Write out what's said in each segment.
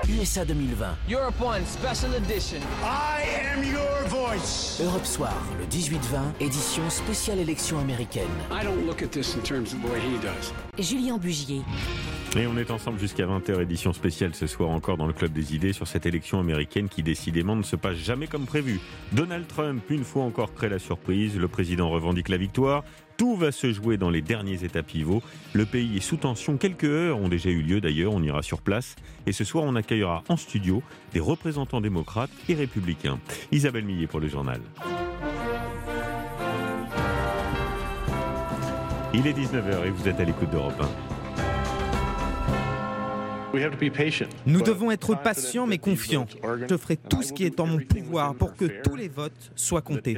USA 2020. Europe One Special Edition. I am your voice. Europe Soir, le 18-20, édition spéciale élection américaine. I don't look at this in terms of the way he does. Julien Bugier. Et on est ensemble jusqu'à 20h, édition spéciale ce soir encore dans le Club des Idées sur cette élection américaine qui décidément ne se passe jamais comme prévu. Donald Trump, une fois encore, crée la surprise. Le président revendique la victoire. Tout va se jouer dans les derniers états pivots. Le pays est sous tension. Quelques heures ont déjà eu lieu d'ailleurs. On ira sur place. Et ce soir, on accueillera en studio des représentants démocrates et républicains. Isabelle Millet pour le journal. Il est 19h et vous êtes à l'écoute d'Europe 1. Nous devons être patients mais confiants. Je ferai tout ce qui est en mon pouvoir pour que tous les votes soient comptés.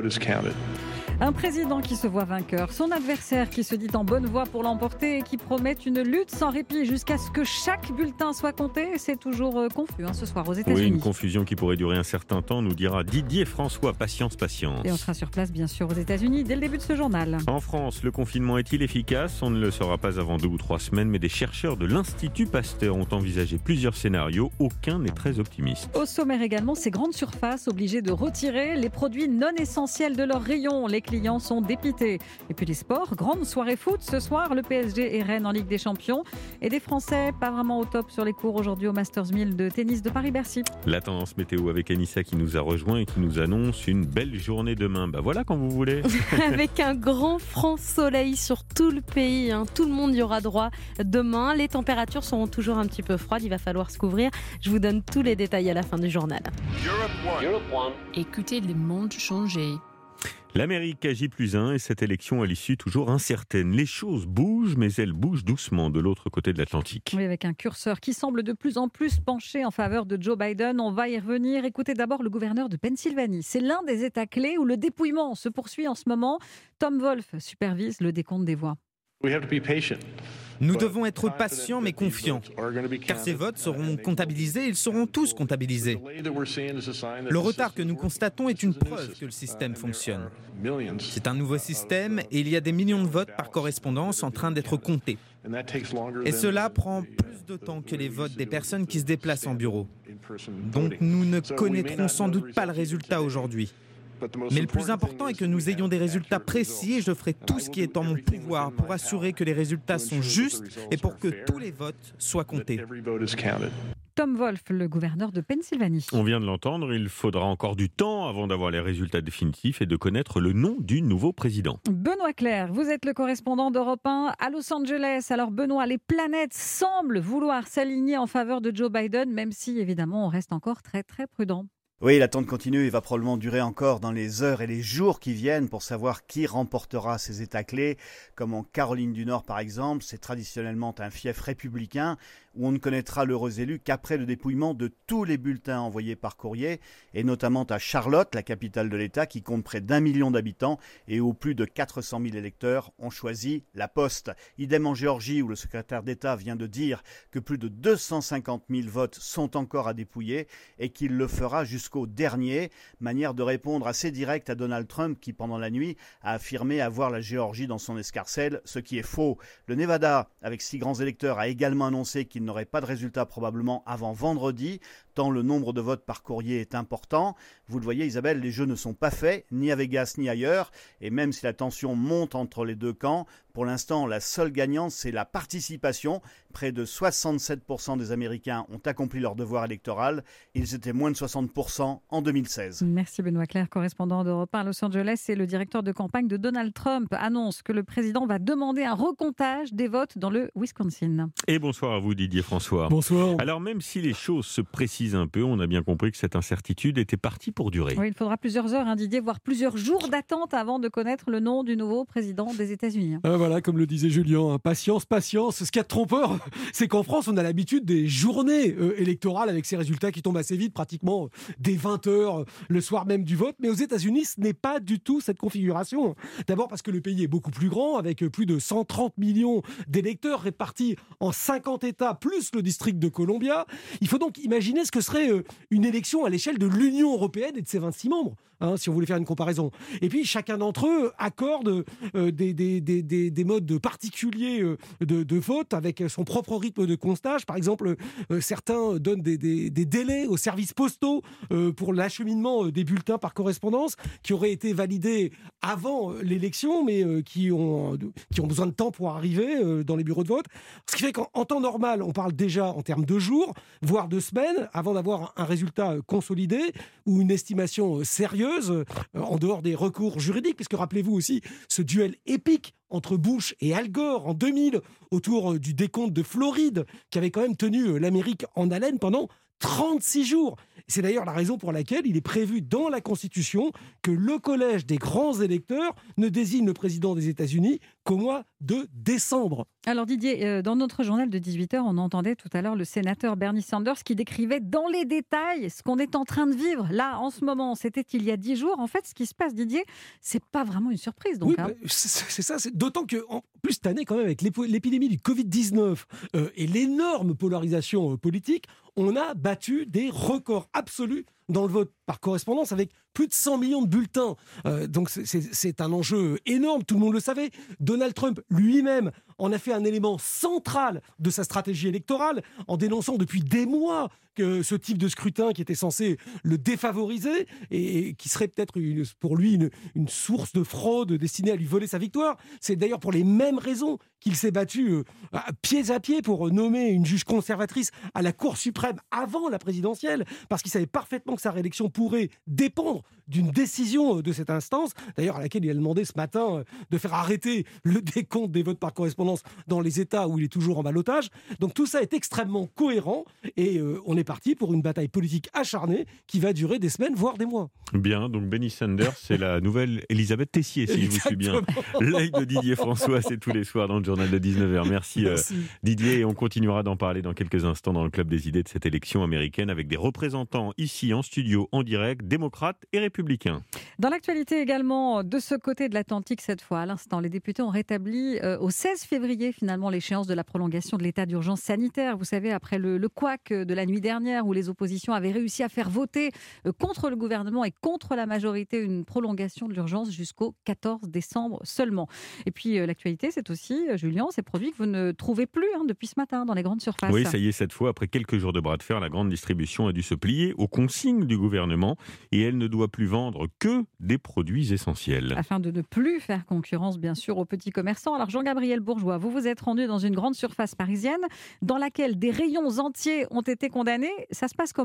Un président qui se voit vainqueur, son adversaire qui se dit en bonne voie pour l'emporter et qui promet une lutte sans répit jusqu'à ce que chaque bulletin soit compté. C'est toujours confus ce soir aux États-Unis. Oui, une confusion qui pourrait durer un certain temps, nous dira Didier François. Patience, patience. Et on sera sur place bien sûr aux États-Unis dès le début de ce journal. En France, le confinement est-il efficace ? On ne le saura pas avant 2 ou 3 semaines, mais des chercheurs de l'Institut Pasteur ont envisagé plusieurs scénarios. Aucun n'est très optimiste. Au sommaire également, ces grandes surfaces obligées de retirer les produits non essentiels de leurs rayons. Les clients sont dépités. Et puis les sports, grande soirée foot ce soir, le PSG et Rennes en Ligue des Champions. Et des Français pas vraiment au top sur les cours aujourd'hui au Masters 1000 de tennis de Paris-Bercy. La tendance météo avec Anissa qui nous a rejoint et qui nous annonce une belle journée demain. Voilà quand vous voulez. Avec un grand franc soleil sur tout le pays. Tout le monde y aura droit demain. Les températures seront toujours un petit peu froides. Il va falloir se couvrir. Je vous donne tous les détails à la fin du journal. Europe One. Écoutez le monde changer. L'Amérique agit plus un et cette élection à l'issue toujours incertaine. Les choses bougent, mais elles bougent doucement de l'autre côté de l'Atlantique. Oui, avec un curseur qui semble de plus en plus penché en faveur de Joe Biden. On va y revenir. Écoutez d'abord le gouverneur de Pennsylvanie. C'est l'un des États clés où le dépouillement se poursuit en ce moment. Tom Wolf supervise le décompte des voix. Nous devons être patients mais confiants, car ces votes seront comptabilisés, ils seront tous comptabilisés. Le retard que nous constatons est une preuve que le système fonctionne. C'est un nouveau système et il y a des millions de votes par correspondance en train d'être comptés. Et cela prend plus de temps que les votes des personnes qui se déplacent en bureau. Donc nous ne connaîtrons sans doute pas le résultat aujourd'hui. Mais le plus important est que nous ayons des résultats précis et je ferai tout ce qui est en mon pouvoir pour assurer que les résultats sont justes et pour que tous les votes soient comptés. Tom Wolf, le gouverneur de Pennsylvanie. On vient de l'entendre, il faudra encore du temps avant d'avoir les résultats définitifs et de connaître le nom du nouveau président. Benoît Clerc, vous êtes le correspondant d'Europe 1 à Los Angeles. Alors Benoît, les planètes semblent vouloir s'aligner en faveur de Joe Biden, même si évidemment on reste encore très très prudent. Oui, l'attente continue et va probablement durer encore dans les heures et les jours qui viennent pour savoir qui remportera ces États clés. Comme en Caroline du Nord par exemple, c'est traditionnellement un fief républicain où on ne connaîtra l'heureux élu qu'après le dépouillement de tous les bulletins envoyés par courrier, et notamment à Charlotte, la capitale de l'État, qui compte près d'1 million d'habitants et où plus de 400 000 électeurs ont choisi la poste. Idem en Géorgie, où le secrétaire d'État vient de dire que plus de 250 000 votes sont encore à dépouiller et qu'il le fera jusqu'au dernier, manière de répondre assez directe à Donald Trump qui, pendant la nuit, a affirmé avoir la Géorgie dans son escarcelle, ce qui est faux. Le Nevada, avec 6 grands électeurs, a également annoncé qu'il n'aurait pas de résultat probablement avant vendredi, tant le nombre de votes par courrier est important. Vous le voyez Isabelle, les jeux ne sont pas faits, ni à Vegas ni ailleurs, et même si la tension monte entre les deux camps, pour l'instant la seule gagnante c'est la participation. Près de 67% des Américains ont accompli leur devoir électoral, ils étaient moins de 60% en 2016. Merci Benoît Clerc, correspondant d'Europe 1 à Los Angeles, et le directeur de campagne de Donald Trump annonce que le président va demander un recomptage des votes dans le Wisconsin. Et bonsoir à vous Didier François. Bonsoir. Alors même si les choses se précisent un peu, on a bien compris que cette incertitude était partie pour durer. Oui, il faudra plusieurs heures, Didier, voire plusieurs jours d'attente avant de connaître le nom du nouveau président des États-Unis. Voilà, comme le disait Julien, patience, patience. Ce qu'il y a de trompeur, c'est qu'en France, on a l'habitude des journées électorales avec ces résultats qui tombent assez vite, pratiquement dès 20h, le soir même du vote. Mais aux États-Unis, ce n'est pas du tout cette configuration. D'abord parce que le pays est beaucoup plus grand, avec plus de 130 millions d'électeurs répartis en 50 États, plus le district de Columbia. Il faut donc imaginer ce que serait une élection à l'échelle de l'Union européenne et de ses 26 membres, si on voulait faire une comparaison. Et puis, chacun d'entre eux accorde des des modes particuliers de vote, avec son propre rythme de comptage. Par exemple, certains donnent des délais aux services postaux pour l'acheminement des bulletins par correspondance qui auraient été validés avant l'élection, mais qui ont besoin de temps pour arriver dans les bureaux de vote. Ce qui fait qu'en temps normal, on parle déjà en termes de jours, voire de semaines, avant d'avoir un résultat consolidé ou une estimation sérieuse, en dehors des recours juridiques, puisque rappelez-vous aussi ce duel épique entre Bush et Al Gore en 2000 autour du décompte de Floride, qui avait quand même tenu l'Amérique en haleine pendant 36 jours. C'est d'ailleurs la raison pour laquelle il est prévu dans la Constitution que le collège des grands électeurs ne désigne le président des États-Unis qu'au mois de décembre. Alors Didier, dans notre journal de 18h, on entendait tout à l'heure le sénateur Bernie Sanders qui décrivait dans les détails ce qu'on est en train de vivre là en ce moment. C'était il y a 10 jours. En fait, ce qui se passe, Didier, c'est pas vraiment une surprise. Donc, oui, c'est ça. D'autant que, en plus, cette année, quand même, avec l'épidémie du Covid-19 et l'énorme polarisation politique, on a battu des records absolus dans le vote par correspondance avec plus de 100 millions de bulletins. Donc c'est un enjeu énorme, tout le monde le savait. Donald Trump lui-même en a fait un élément central de sa stratégie électorale en dénonçant depuis des mois que ce type de scrutin qui était censé le défavoriser et qui serait peut-être pour lui une source de fraude destinée à lui voler sa victoire. C'est d'ailleurs pour les mêmes raisons qu'il s'est battu pied à pied pour nommer une juge conservatrice à la Cour suprême avant la présidentielle, parce qu'il savait parfaitement que sa réélection pourrait dépendre d'une décision de cette instance, d'ailleurs à laquelle il a demandé ce matin de faire arrêter le décompte des votes par correspondance dans les États où il est toujours en ballottage. Donc tout ça est extrêmement cohérent et on est parti pour une bataille politique acharnée qui va durer des semaines, voire des mois. Bien, donc Bernie Sanders, c'est la nouvelle Elisabeth Tessier, si je vous suis bien. L'œil de Didier François, c'est tous les soirs dans le journal de 19h. Merci. Didier, et on continuera d'en parler dans quelques instants dans le Club des idées de cette élection américaine avec des représentants ici en studio, en direct, démocrates et républicains. Dans l'actualité également, de ce côté de l'Atlantique cette fois, à l'instant, les députés ont rétabli au 16 février finalement l'échéance de la prolongation de l'état d'urgence sanitaire. Vous savez, après le couac de la nuit dernière où les oppositions avaient réussi à faire voter contre le gouvernement et contre la majorité une prolongation de l'urgence jusqu'au 14 décembre seulement. Et puis l'actualité, c'est aussi, Julien, ces produits que vous ne trouvez plus depuis ce matin dans les grandes surfaces. Oui, ça y est, cette fois, après quelques jours de bras de fer, la grande distribution a dû se plier aux consignes du gouvernement et elle ne doit plus vendre que des produits essentiels. Afin de ne plus faire concurrence, bien sûr, aux petits commerçants. Alors Jean-Gabriel Bourgeois, vous vous êtes rendu dans une grande surface parisienne dans laquelle des rayons entiers ont été condamnés. Ça se passe comment ?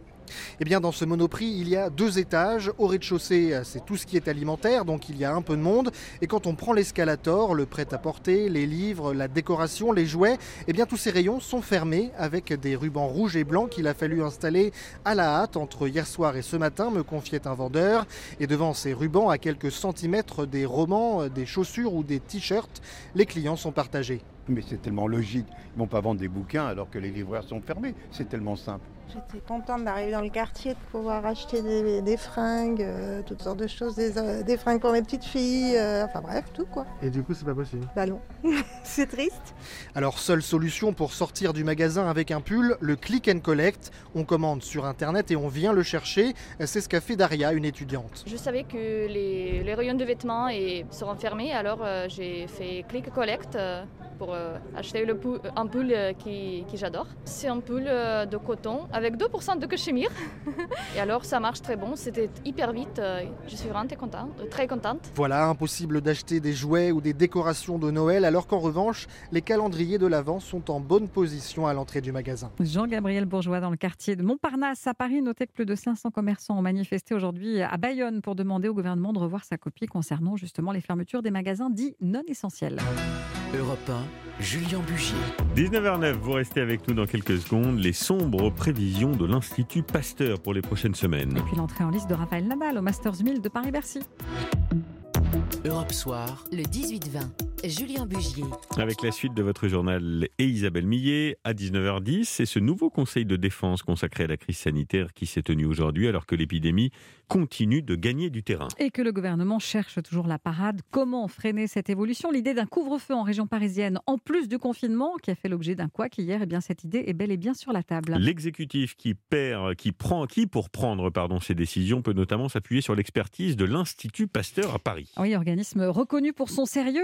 Eh bien, dans ce Monoprix, il y a 2 étages. Au rez-de-chaussée, c'est tout ce qui est alimentaire, donc il y a un peu de monde. Et quand on prend l'escalator, le prêt-à-porter, les livres, la décoration, les jouets, eh bien, tous ces rayons sont fermés avec des rubans rouges et blancs qu'il a fallu installer à la hâte entre hier soir et ce matin, me confiait un vendeur. Et devant ces rubans, à quelques centimètres des romans, des chaussures ou des t-shirts, les clients sont partagés. Mais c'est tellement logique. Ils ne vont pas vendre des bouquins alors que les livreurs sont fermés. C'est tellement simple. J'étais contente d'arriver dans le quartier, de pouvoir acheter des fringues, toutes sortes de choses, des fringues pour mes petites filles, enfin bref, tout quoi. Et du coup, c'est pas possible. Bah non, c'est triste. Alors, seule solution pour sortir du magasin avec un pull, le click and collect. On commande sur Internet et on vient le chercher. C'est ce qu'a fait Daria, une étudiante. Je savais que les rayons de vêtements seront fermés, alors j'ai fait click collect pour acheter un pull qui j'adore. C'est un pull de coton avec 2% de cachemire. Et alors ça marche très bon, c'était hyper vite. Je suis vraiment très contente. Voilà, impossible d'acheter des jouets ou des décorations de Noël, alors qu'en revanche, les calendriers de l'Avent sont en bonne position à l'entrée du magasin. Jean-Gabriel Bourgeois dans le quartier de Montparnasse à Paris. Notez que plus de 500 commerçants ont manifesté aujourd'hui à Bayonne pour demander au gouvernement de revoir sa copie concernant justement les fermetures des magasins dits non essentiels. Europe 1, Julien Bugier. 19h09, vous restez avec nous dans quelques secondes. Les sombres prévisions de l'Institut Pasteur pour les prochaines semaines. Et puis l'entrée en liste de Raphaël Nadal au Masters 1000 de Paris-Bercy. Europe Soir, le 18-20. Julien Bugier. Avec la suite de votre journal et Isabelle Millet à 19h10, c'est ce nouveau conseil de défense consacré à la crise sanitaire qui s'est tenu aujourd'hui alors que l'épidémie continue de gagner du terrain. Et que le gouvernement cherche toujours la parade. Comment freiner cette évolution ? L'idée d'un couvre-feu en région parisienne, en plus du confinement, qui a fait l'objet d'un couac hier, eh bien cette idée est bel et bien sur la table. L'exécutif qui pour prendre ces décisions peut notamment s'appuyer sur l'expertise de l'Institut Pasteur à Paris. Oui, organisme reconnu pour son sérieux et qui a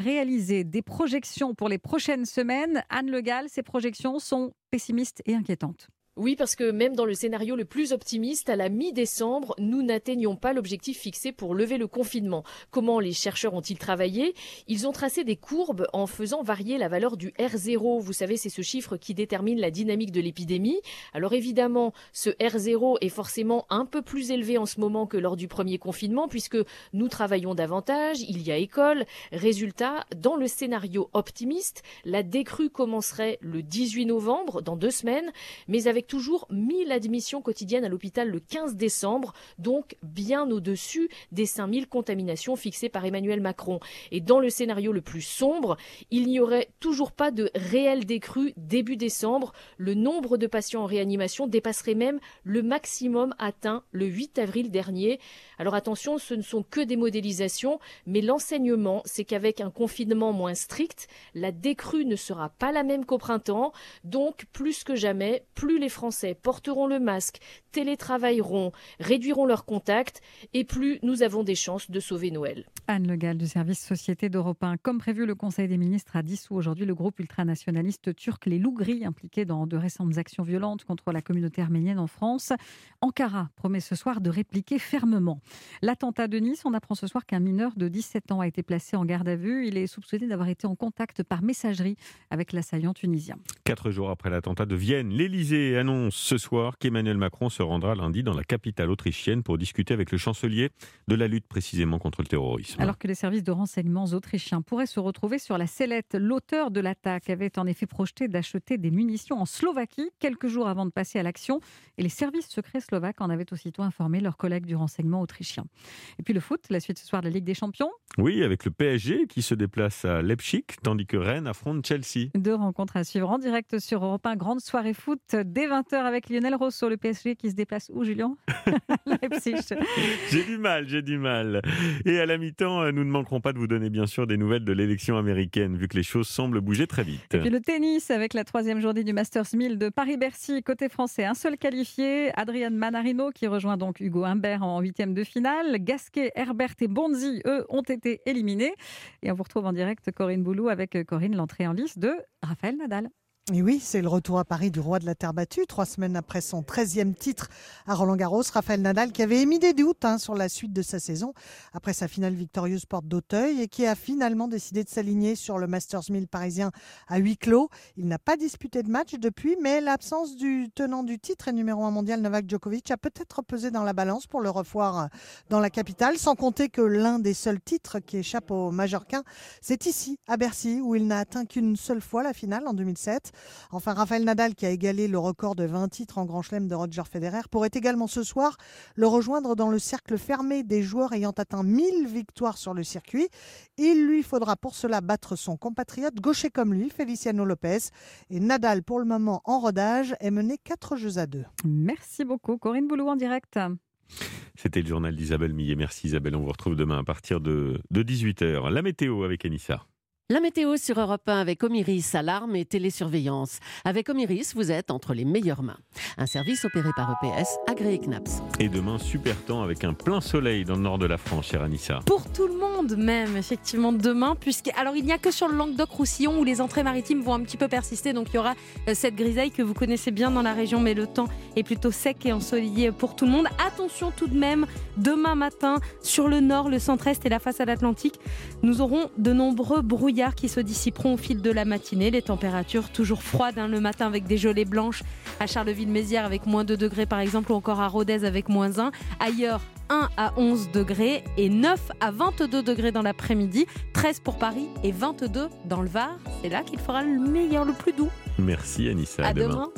réalisé. Des projections pour les prochaines semaines. Anne Le Gall, ces projections sont pessimistes et inquiétantes. Oui, parce que même dans le scénario le plus optimiste, à la mi-décembre, nous n'atteignons pas l'objectif fixé pour lever le confinement. Comment les chercheurs ont-ils travaillé ? Ils ont tracé des courbes en faisant varier la valeur du R0. Vous savez, c'est ce chiffre qui détermine la dynamique de l'épidémie. Alors évidemment, ce R0 est forcément un peu plus élevé en ce moment que lors du premier confinement, puisque nous travaillons davantage, il y a école. Résultat, dans le scénario optimiste, la décrue commencerait le 18 novembre, dans 2 semaines, mais avec toujours 1000 admissions quotidiennes à l'hôpital le 15 décembre, donc bien au-dessus des 5000 contaminations fixées par Emmanuel Macron. Et dans le scénario le plus sombre, il n'y aurait toujours pas de réelle décrue début décembre. Le nombre de patients en réanimation dépasserait même le maximum atteint le 8 avril dernier. Alors attention, ce ne sont que des modélisations, mais l'enseignement, c'est qu'avec un confinement moins strict, la décrue ne sera pas la même qu'au printemps. Donc, plus que jamais, plus les Français porteront le masque, télétravailleront, réduiront leurs contacts et plus nous avons des chances de sauver Noël. Anne Le Gall du service Société d'Europe 1. Comme prévu, le Conseil des ministres a dissous aujourd'hui le groupe ultranationaliste turc Les Loups Gris, impliqué dans de récentes actions violentes contre la communauté arménienne en France. Ankara promet ce soir de répliquer fermement. L'attentat de Nice, on apprend ce soir qu'un mineur de 17 ans a été placé en garde à vue. Il est soupçonné d'avoir été en contact par messagerie avec l'assaillant tunisien. 4 jours après l'attentat de Vienne, l'Élysée annonce ce soir qu'Emmanuel Macron se rendra lundi dans la capitale autrichienne pour discuter avec le chancelier de la lutte précisément contre le terrorisme. Alors que les services de renseignements autrichiens pourraient se retrouver sur la sellette, l'auteur de l'attaque avait en effet projeté d'acheter des munitions en Slovaquie quelques jours avant de passer à l'action. Et les services secrets slovaques en avaient aussitôt informé leurs collègues du renseignement autrichien. Et puis le foot, la suite ce soir de la Ligue des Champions. Oui, avec le PSG qui se déplace à Leipzig, tandis que Rennes affronte Chelsea. 2 rencontres à suivre en direct sur Europe 1. Grande soirée foot dès 20h avec Lionel Rosso, le PSG qui se déplace où, Julien? Leipzig. J'ai du mal. Et à la mi-temps, nous ne manquerons pas de vous donner bien sûr des nouvelles de l'élection américaine, vu que les choses semblent bouger très vite. Et puis le tennis, avec la 3e journée du Masters 1000 de Paris-Bercy. Côté français, un seul qualifié, Adrian Manarino, qui rejoint donc Hugo Humbert en 8e de finale. Gasquet, Herbert et Bonzi, eux, ont été éliminés. Et on vous retrouve en direct, Corinne Boulou, avec Corinne, l'entrée en lice de Rafael Nadal. Et oui, c'est le retour à Paris du roi de la terre battue, 3 semaines après son 13e titre à Roland-Garros. Rafael Nadal qui avait émis des doutes sur la suite de sa saison après sa finale victorieuse porte d'Auteuil et qui a finalement décidé de s'aligner sur le Masters 1000 parisien à huis clos. Il n'a pas disputé de match depuis, mais l'absence du tenant du titre et numéro 1 mondial Novak Djokovic a peut-être pesé dans la balance pour le revoir dans la capitale, sans compter que l'un des seuls titres qui échappe aux Majorcains, c'est ici, à Bercy, où il n'a atteint qu'une seule fois la finale en 2007. Enfin, Rafael Nadal, qui a égalé le record de 20 titres en Grand Chelem de Roger Federer, pourrait également ce soir le rejoindre dans le cercle fermé des joueurs ayant atteint 1000 victoires sur le circuit. Il lui faudra pour cela battre son compatriote gaucher comme lui, Feliciano Lopez. Et Nadal, pour le moment en rodage, est mené 4-2. Merci beaucoup, Corinne Boulou en direct. C'était le journal d'Isabelle Millet. Merci Isabelle, on vous retrouve demain à partir de 18h. La météo avec Anissa. La météo sur Europe 1 avec Omiris, alarme et télésurveillance. Avec Omiris, vous êtes entre les meilleures mains. Un service opéré par EPS, agréé CNAPS. Et demain, super temps avec un plein soleil dans le nord de la France, chère Anissa. Pour tout le monde même, effectivement, demain. Alors, il n'y a que sur le Languedoc-Roussillon où les entrées maritimes vont un petit peu persister. Donc, il y aura cette grisaille que vous connaissez bien dans la région. Mais le temps est plutôt sec et ensoleillé pour tout le monde. Attention tout de même, demain matin, sur le nord, le centre-est et la façade atlantique, nous aurons de nombreux brouillards qui se dissiperont au fil de la matinée. Les températures toujours froides le matin avec des gelées blanches à Charleville-Mézières avec moins 2 degrés par exemple, ou encore à Rodez avec moins 1. Ailleurs, 1 à 11 degrés et 9 à 22 degrés dans l'après-midi. 13 pour Paris et 22 dans le Var. C'est là qu'il fera le meilleur, le plus doux. Merci Anissa. À demain.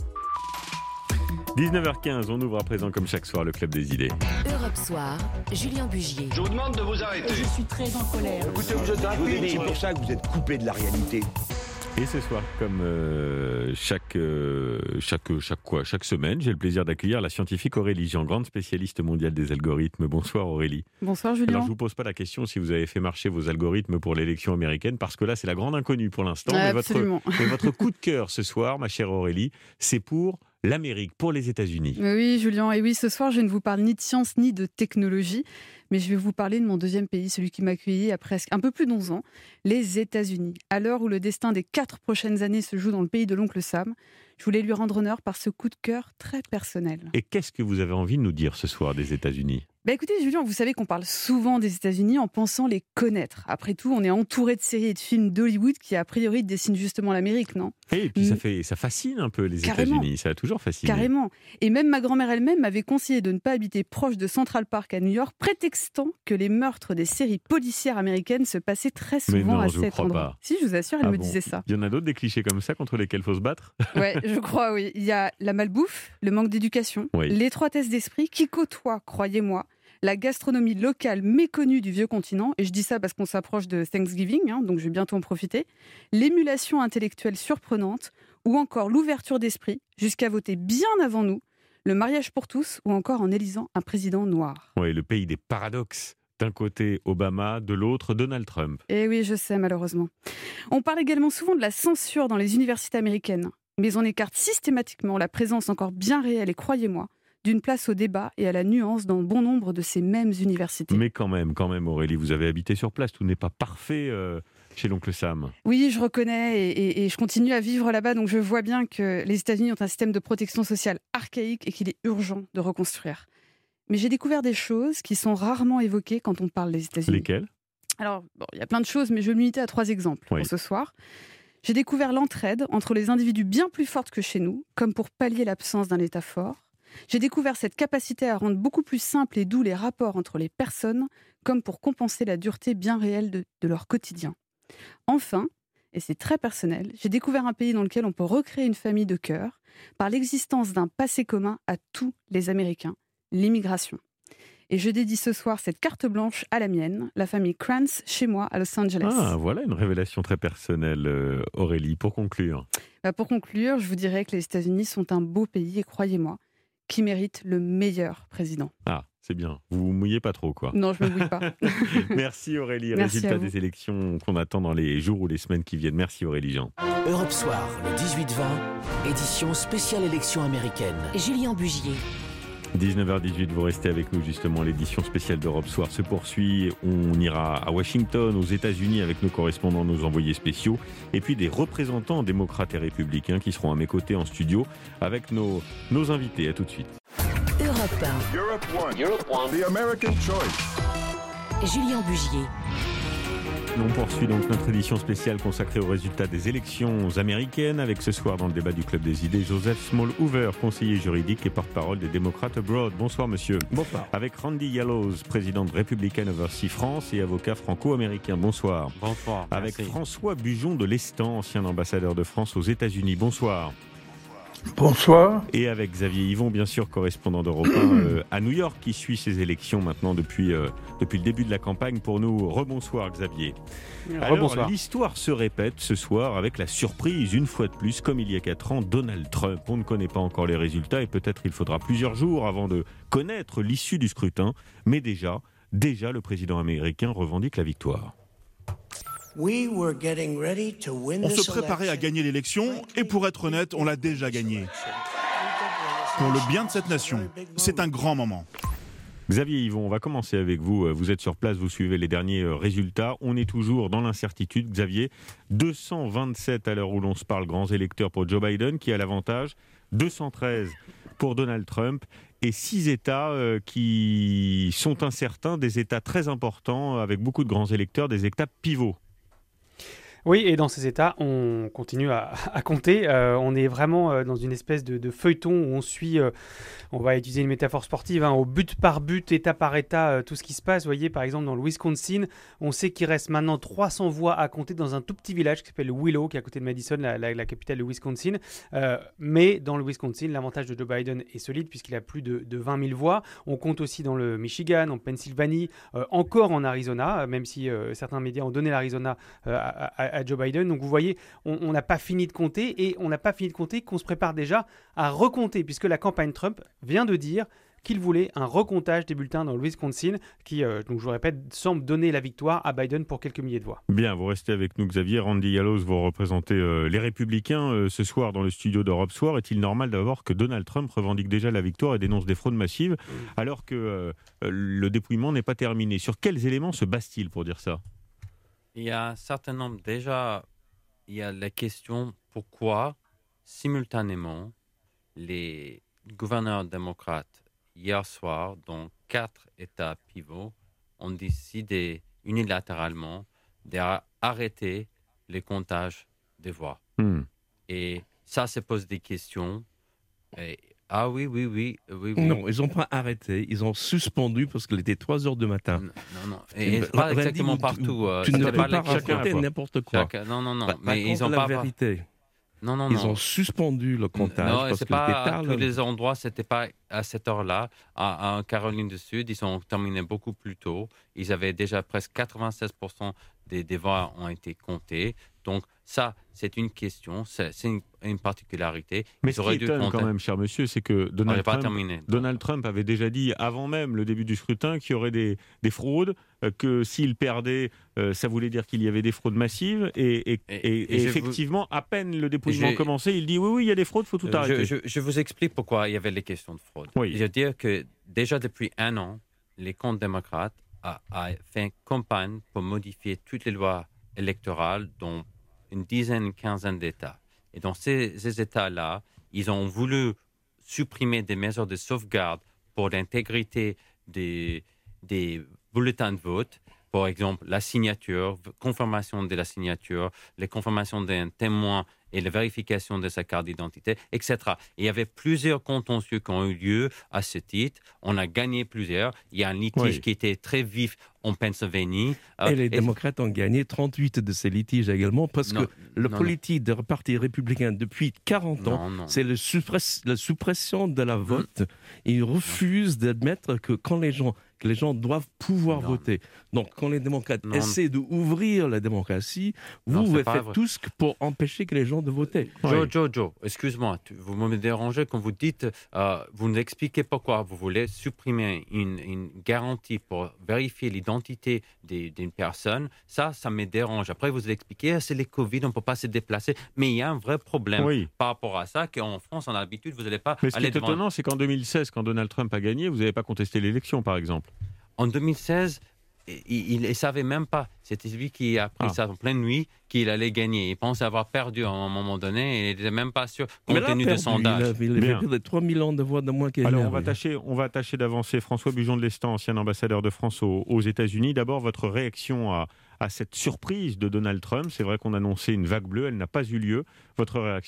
19h15, on ouvre à présent comme chaque soir le Club des Idées. Europe Soir, Julien Bugier. Je vous demande de vous arrêter. Je suis très en colère. Écoutez, vous êtes rapide, c'est pour ça que vous êtes coupé de la réalité. Et ce soir, comme chaque semaine, j'ai le plaisir d'accueillir la scientifique Aurélie Jean, grande spécialiste mondiale des algorithmes. Bonsoir Aurélie. Bonsoir Julien. Alors je ne vous pose pas la question si vous avez fait marcher vos algorithmes pour l'élection américaine, parce que là c'est la grande inconnue pour l'instant. Absolument. Mais votre coup de cœur ce soir, ma chère Aurélie, c'est pour l'Amérique pour les États-Unis. Oui, Julien, et oui, ce soir, je ne vous parle ni de science ni de technologie, mais je vais vous parler de mon deuxième pays, celui qui m'a accueilli il y a presque un peu plus d'11 ans, les États-Unis. À l'heure où le destin des 4 prochaines années se joue dans le pays de l'oncle Sam, je voulais lui rendre honneur par ce coup de cœur très personnel. Et qu'est-ce que vous avez envie de nous dire ce soir des États-Unis ? Écoutez, Julien, vous savez qu'on parle souvent des États-Unis en pensant les connaître. Après tout, on est entouré de séries et de films d'Hollywood qui, a priori, dessinent justement l'Amérique, non ? Et puis ça fascine un peu les Carrément. États-Unis, ça a toujours fasciné. Carrément. Et même ma grand-mère elle-même m'avait conseillé de ne pas habiter proche de Central Park à New York, prétextant que les meurtres des séries policières américaines se passaient très souvent à cet endroit. Si, je vous assure, elle me disait ça. Il y en a d'autres des clichés comme ça contre lesquels il faut se battre ? Ouais, je crois, oui. Il y a la malbouffe, le manque d'éducation, l'étroitesse d'esprit qui côtoie, croyez-moi, la gastronomie locale méconnue du vieux continent, et je dis ça parce qu'on s'approche de Thanksgiving, donc je vais bientôt en profiter, l'émulation intellectuelle surprenante, ou encore l'ouverture d'esprit, jusqu'à voter bien avant nous, le mariage pour tous, ou encore en élisant un président noir. Oui, le pays des paradoxes. D'un côté Obama, de l'autre Donald Trump. Eh oui, je sais malheureusement. On parle également souvent de la censure dans les universités américaines, mais on écarte systématiquement la présence encore bien réelle, et croyez-moi, d'une place au débat et à la nuance dans bon nombre de ces mêmes universités. Mais quand même, Aurélie, vous avez habité sur place, tout n'est pas parfait chez l'oncle Sam. Oui, je reconnais et je continue à vivre là-bas, donc je vois bien que les États-Unis ont un système de protection sociale archaïque et qu'il est urgent de reconstruire. Mais j'ai découvert des choses qui sont rarement évoquées quand on parle des États-Unis. Lesquelles ? Alors, il y a plein de choses, mais je vais me limiter à 3 exemples pour ce soir. J'ai découvert l'entraide entre les individus bien plus fortes que chez nous, comme pour pallier l'absence d'un État fort. J'ai découvert cette capacité à rendre beaucoup plus simples et doux les rapports entre les personnes, comme pour compenser la dureté bien réelle de leur quotidien. Enfin, et c'est très personnel, j'ai découvert un pays dans lequel on peut recréer une famille de cœur par l'existence d'un passé commun à tous les Américains, l'immigration. Et je dédie ce soir cette carte blanche à la mienne, la famille Krantz, chez moi, à Los Angeles. Ah, voilà une révélation très personnelle, Aurélie. Pour conclure ? Pour conclure, je vous dirais que les États-Unis sont un beau pays, et croyez-moi, qui mérite le meilleur président. Ah, c'est bien. Vous vous mouillez pas trop, quoi. Non, je me mouille pas. Merci Aurélie. Merci. Résultat des élections qu'on attend dans les jours ou les semaines qui viennent. Merci Aurélie Jean. Europe Soir, le 18-20, édition spéciale élection américaine. Julien Bugier. 19h18, vous restez avec nous justement. L'édition spéciale d'Europe Soir se poursuit. On ira à Washington, aux États-Unis avec nos correspondants, nos envoyés spéciaux, et puis des représentants démocrates et républicains qui seront à mes côtés en studio avec nos invités. À tout de suite. Europe 1. Europe 1. The American Choice. Julien Bugier. On poursuit donc notre édition spéciale consacrée aux résultats des élections américaines avec ce soir dans le débat du Club des idées Joseph Small-Hoover, conseiller juridique et porte-parole des démocrates abroad. Bonsoir monsieur. Bonsoir. Avec Randy Yallows, président de Republican Overseas France et avocat franco-américain. Bonsoir. Bonsoir. Avec merci. François Bujon de l'Estan, ancien ambassadeur de France aux États-Unis. Bonsoir. Bonsoir. Et avec Xavier Yvon, bien sûr, correspondant d'Europe 1 à New York, qui suit ces élections maintenant depuis le début de la campagne. Pour nous, rebonsoir Xavier. Alors, l'histoire se répète ce soir avec la surprise, une fois de plus, comme il y a 4 ans, Donald Trump. On ne connaît pas encore les résultats et peut-être il faudra plusieurs jours avant de connaître l'issue du scrutin. Mais déjà, le président américain revendique la victoire. On se préparait à gagner l'élection et pour être honnête, on l'a déjà gagnée. Pour le bien de cette nation, c'est un grand moment. Xavier Yvon, on va commencer avec vous. Vous êtes sur place, vous suivez les derniers résultats. On est toujours dans l'incertitude. Xavier, 227 à l'heure où l'on se parle, grands électeurs pour Joe Biden qui a l'avantage, 213 pour Donald Trump et 6 États qui sont incertains, des États très importants avec beaucoup de grands électeurs, des États pivots. Oui, et dans ces États, on continue à compter. On est vraiment dans une espèce de feuilleton où on suit, on va utiliser une métaphore sportive, au but par but, État par État, tout ce qui se passe. Vous voyez, par exemple, dans le Wisconsin, on sait qu'il reste maintenant 300 voix à compter dans un tout petit village qui s'appelle Willow, qui est à côté de Madison, la capitale de Wisconsin. Mais dans le Wisconsin, l'avantage de Joe Biden est solide puisqu'il a plus de 20 000 voix. On compte aussi dans le Michigan, en Pennsylvanie, encore en Arizona, même si certains médias ont donné l'Arizona à Joe Biden. Donc vous voyez, on n'a pas fini de compter et on n'a pas fini de compter qu'on se prépare déjà à recompter puisque la campagne Trump vient de dire qu'il voulait un recomptage des bulletins dans le Wisconsin qui, donc je vous répète, semble donner la victoire à Biden pour quelques milliers de voix. Bien, vous restez avec nous, Xavier. Randy Yalloz, vous représentez les Républicains ce soir dans le studio d'Europe Soir. Est-il normal d'abord que Donald Trump revendique déjà la victoire et dénonce des fraudes massives alors que le dépouillement n'est pas terminé? Sur quels éléments se base-t-il pour dire ça? Il y a un certain nombre. Déjà, il y a la question pourquoi, simultanément, les gouverneurs démocrates, hier soir, dans 4 États pivots, ont décidé unilatéralement d'arrêter les comptages des voix. Et ça pose des questions. Oui. Non, ils n'ont pas arrêté, ils ont suspendu parce qu'il était 3h du matin. Non. Et c'est pas exactement partout. Tu ne peux pas raconter n'importe quoi. Non. Mais ils n'ont pas... vérité. Non. Ils ont suspendu le comptage. Non, parce c'est qu'il était pas tard. tous les endroits, c'était pas à cette heure-là. En Caroline du Sud, ils ont terminé beaucoup plus tôt. Ils avaient déjà presque 96% des voix ont été comptées. Donc ça, c'est une question, c'est une particularité. Mais ce qui étonne quand même, cher monsieur, c'est que Donald Trump avait déjà dit, avant même le début du scrutin, qu'il y aurait des fraudes, que s'il perdait, ça voulait dire qu'il y avait des fraudes massives. Et effectivement, à peine le dépouillement commençait, il dit oui, il y a des fraudes, il faut tout arrêter. Je vous explique pourquoi il y avait les questions de fraude. Oui. Je veux dire que déjà depuis 1 an, les comptes démocrates ont fait une campagne pour modifier toutes les lois électorales dans une quinzaine d'États. Et dans ces États-là, ils ont voulu supprimer des mesures de sauvegarde pour l'intégrité des bulletins de vote. Par exemple, la signature, confirmation de la signature, les confirmations d'un témoin et la vérification de sa carte d'identité, etc. Et il y avait plusieurs contentieux qui ont eu lieu à ce titre. On a gagné plusieurs. Il y a un litige qui était très vif en Pennsylvanie. Et les démocrates ont gagné 38 de ces litiges également, parce que la politique du Parti républicain depuis 40 ans, c'est la suppression de la vote. Ils refusent d'admettre que quand les gens doivent pouvoir voter. Donc, quand les démocrates essaient d'ouvrir la démocratie, vous faites tout ce pour empêcher que les gens de voter. Joe, excuse-moi, vous me dérangez quand vous dites, vous nous expliquez pourquoi vous voulez supprimer une garantie pour vérifier l'identité d'une personne. Ça me dérange. Après, vous expliquez, c'est les Covid, on ne peut pas se déplacer. Mais il y a un vrai problème par rapport à ça, qu'en France, on a l'habitude, vous n'allez pas Mais ce qui aller est étonnant, c'est qu'en 2016, quand Donald Trump a gagné, vous n'avez pas contesté l'élection, par exemple. En 2016, il ne savait même pas. C'était lui qui a pris ça en pleine nuit qu'il allait gagner. Il pensait avoir perdu à un moment donné et il n'était même pas sûr, compte tenu de sondage. Il avait perdu 3 millions de voix de moins qu'il. Alors, on va tâcher d'avancer. François Bujon de l'Estang, ancien ambassadeur de France aux États-Unis. D'abord, votre réaction à cette surprise de Donald Trump. C'est vrai qu'on annonçait une vague bleue, elle n'a pas eu lieu. Votre réaction ?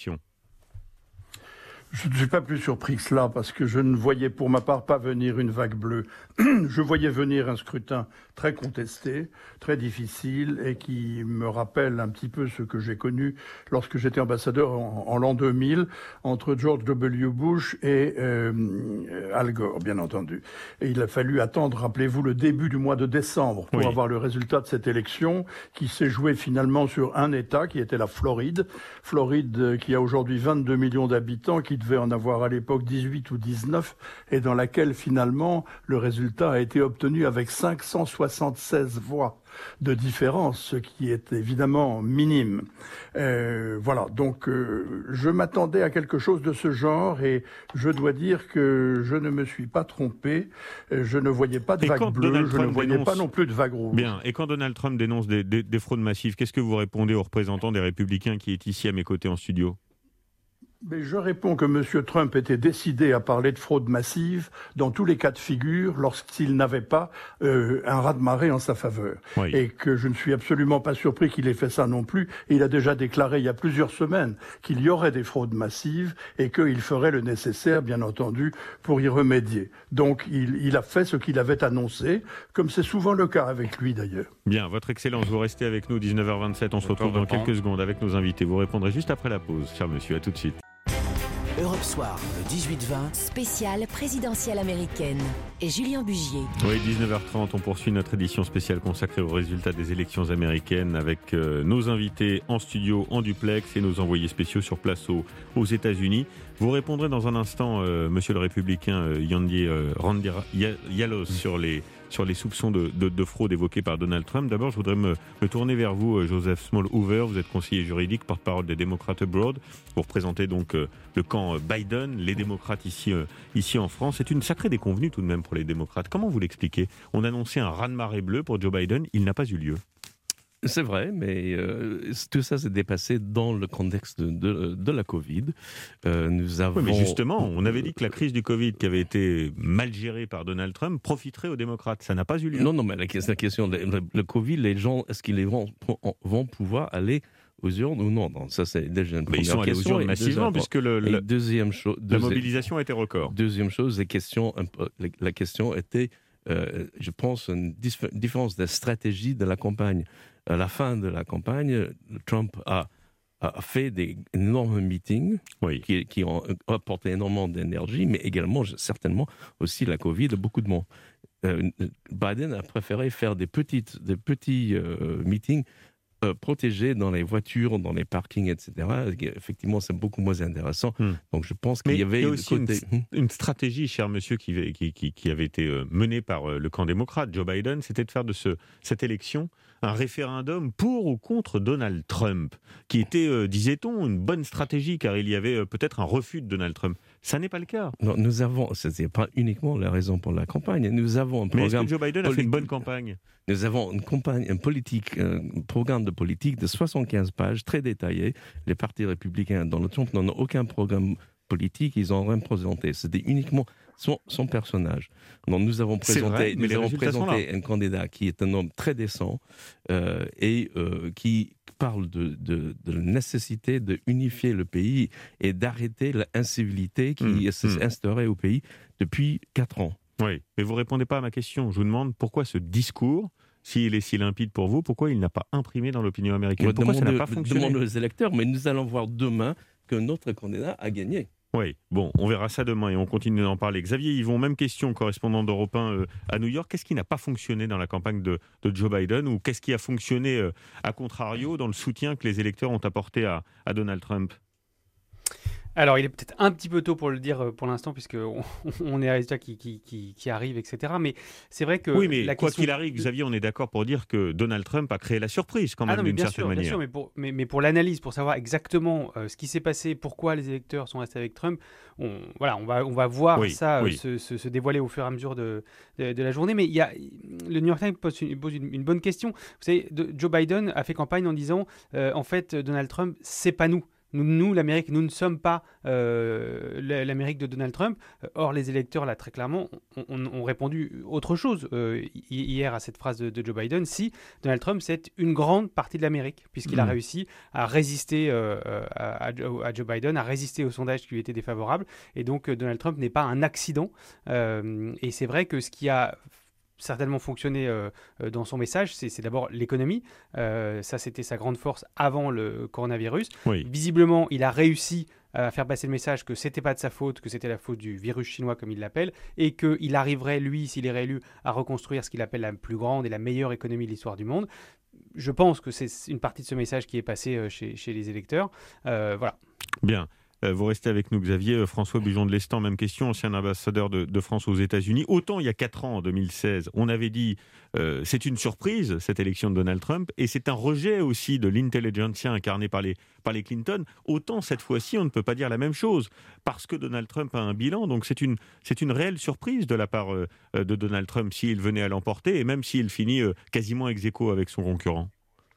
Je ne suis pas plus surpris que cela, parce que je ne voyais pour ma part pas venir une vague bleue. Je voyais venir un scrutin très contesté, très difficile, et qui me rappelle un petit peu ce que j'ai connu lorsque j'étais ambassadeur en l'an 2000, entre George W. Bush et Al Gore, bien entendu. Et il a fallu attendre, rappelez-vous, le début du mois de décembre pour avoir le résultat de cette élection, qui s'est jouée finalement sur un État, qui était la Floride. Floride qui a aujourd'hui 22 millions d'habitants, qui devait en avoir à l'époque 18 ou 19, et dans laquelle finalement le résultat a été obtenu avec 576 voix de différence, ce qui est évidemment minime. Voilà, donc je m'attendais à quelque chose de ce genre, et je dois dire que je ne me suis pas trompé. Je ne voyais pas de vague bleue, je ne voyais pas non plus de vague rouge. Bien, et quand Donald Trump dénonce des fraudes massives, qu'est-ce que vous répondez aux représentants des Républicains qui est ici à mes côtés en studio ? Mais je réponds que M. Trump était décidé à parler de fraude massive dans tous les cas de figure lorsqu'il n'avait pas un raz-de-marée en sa faveur. Oui. Et que je ne suis absolument pas surpris qu'il ait fait ça non plus. Et il a déjà déclaré il y a plusieurs semaines qu'il y aurait des fraudes massives et qu'il ferait le nécessaire, bien entendu, pour y remédier. Donc il a fait ce qu'il avait annoncé, comme c'est souvent le cas avec lui d'ailleurs. Bien, votre Excellence, vous restez avec nous, 19h27. On se retrouve dans quelques secondes avec nos invités. Vous répondrez juste après la pause, cher monsieur. À tout de suite. Europe Soir, le 18-20. Spéciale présidentielle américaine. Et Julien Bugier. Oui, 19h30, on poursuit notre édition spéciale consacrée aux résultats des élections américaines avec nos invités en studio, en duplex et nos envoyés spéciaux sur place aux États-Unis. Vous répondrez dans un instant, monsieur le républicain Randy Yalos, sur les soupçons de fraude évoqués par Donald Trump. D'abord, je voudrais me tourner vers vous, Joseph Small-Hoover. Vous êtes conseiller juridique, porte-parole des démocrates abroad. Vous représentez donc le camp Biden, les démocrates ici en France. C'est une sacrée déconvenue tout de même pour les démocrates. Comment vous l'expliquez ? On annonçait un raz-de-marée bleu pour Joe Biden. Il n'a pas eu lieu. C'est vrai, mais tout ça s'est dépassé dans le contexte de la Covid. Nous avons... Oui, mais justement, on avait dit que la crise du Covid, qui avait été mal gérée par Donald Trump, profiterait aux démocrates. Ça n'a pas eu lieu. Non, mais la question, le Covid, les gens, est-ce qu'ils vont pouvoir aller aux urnes ou non? Ça, c'est déjà une première question. Ils sont allés aux urnes massivement, puisque la mobilisation a été record. Deuxième chose, la question était, je pense, une différence de stratégie de la campagne. À la fin de la campagne, Trump a fait des énormes meetings qui ont apporté énormément d'énergie, mais également, certainement, aussi la Covid, beaucoup de monde. Biden a préféré faire des petits meetings protégés dans les voitures, dans les parkings, etc. Effectivement, c'est beaucoup moins intéressant. Donc, je pense qu'il y avait aussi une stratégie, cher monsieur, qui avait été menée par le camp démocrate, Joe Biden, c'était de faire de cette élection un référendum pour ou contre Donald Trump, qui était, disait-on, une bonne stratégie, car il y avait peut-être un refus de Donald Trump. Ça n'est pas le cas. Non, ce n'est pas uniquement la raison pour la campagne. Nous avons un programme. Mais est-ce que Joe Biden a fait une bonne campagne ? Nous avons un programme de politique de 75 pages, très détaillé. Les partis républicains, Donald Trump n'ont aucun programme politique, ils n'ont rien présenté. C'était uniquement son personnage. Donc, nous avons présenté un candidat qui est un homme très décent et qui parle de la nécessité d'unifier le pays et d'arrêter l'incivilité qui s'est instaurée au pays depuis 4 ans. Oui, mais vous ne répondez pas à ma question. Je vous demande pourquoi ce discours, s'il est si limpide pour vous, pourquoi il n'a pas imprimé dans l'opinion américaine ? Pourquoi ça n'a pas fonctionné ? Demandez aux électeurs, mais nous allons voir demain que notre candidat a gagné. Oui, bon, on verra ça demain et on continue d'en parler. Xavier Yvon, même question, correspondant d'Europe 1 à New York. Qu'est-ce qui n'a pas fonctionné dans la campagne de Joe Biden ou qu'est-ce qui a fonctionné à contrario dans le soutien que les électeurs ont apporté à Donald Trump ? Alors, il est peut-être un petit peu tôt pour le dire pour l'instant, puisqu'on est à résultats qui arrivent, etc. Mais c'est vrai que... Oui, mais quoi qu'il arrive, Xavier, on est d'accord pour dire que Donald Trump a créé la surprise quand même, d'une certaine manière. Bien sûr, mais pour l'analyse, pour savoir exactement ce qui s'est passé, pourquoi les électeurs sont restés avec Trump, on va voir se dévoiler au fur et à mesure de la journée. Mais le New York Times pose une bonne question. Vous savez, Joe Biden a fait campagne en disant, en fait, Donald Trump, c'est pas nous. Nous, l'Amérique, nous ne sommes pas l'Amérique de Donald Trump. Or, les électeurs, là, très clairement, ont répondu autre chose hier à cette phrase de Joe Biden. Si Donald Trump, c'est une grande partie de l'Amérique, puisqu'il a réussi à résister à Joe Biden, à résister au sondage qui lui était défavorable. Et donc, Donald Trump n'est pas un accident. Et c'est vrai que ce qui a certainement fonctionné dans son message, c'est d'abord l'économie. Ça, c'était sa grande force avant le coronavirus. Oui. Visiblement, il a réussi à faire passer le message que c'était pas de sa faute, que c'était la faute du virus chinois, comme il l'appelle, et qu'il arriverait, lui, s'il est réélu, à reconstruire ce qu'il appelle la plus grande et la meilleure économie de l'histoire du monde. Je pense que c'est une partie de ce message qui est passé chez les électeurs. Voilà. Bien. Vous restez avec nous, Xavier. François Bujon de l'Estan, même question, ancien ambassadeur de France aux États-Unis. Autant il y a 4 ans, en 2016, on avait dit c'est une surprise, cette élection de Donald Trump, et c'est un rejet aussi de l'intelligentsia incarné par les Clinton. Autant cette fois-ci, on ne peut pas dire la même chose, parce que Donald Trump a un bilan. Donc c'est une réelle surprise de la part de Donald Trump s'il venait à l'emporter, et même s'il finit quasiment ex aequo avec son concurrent.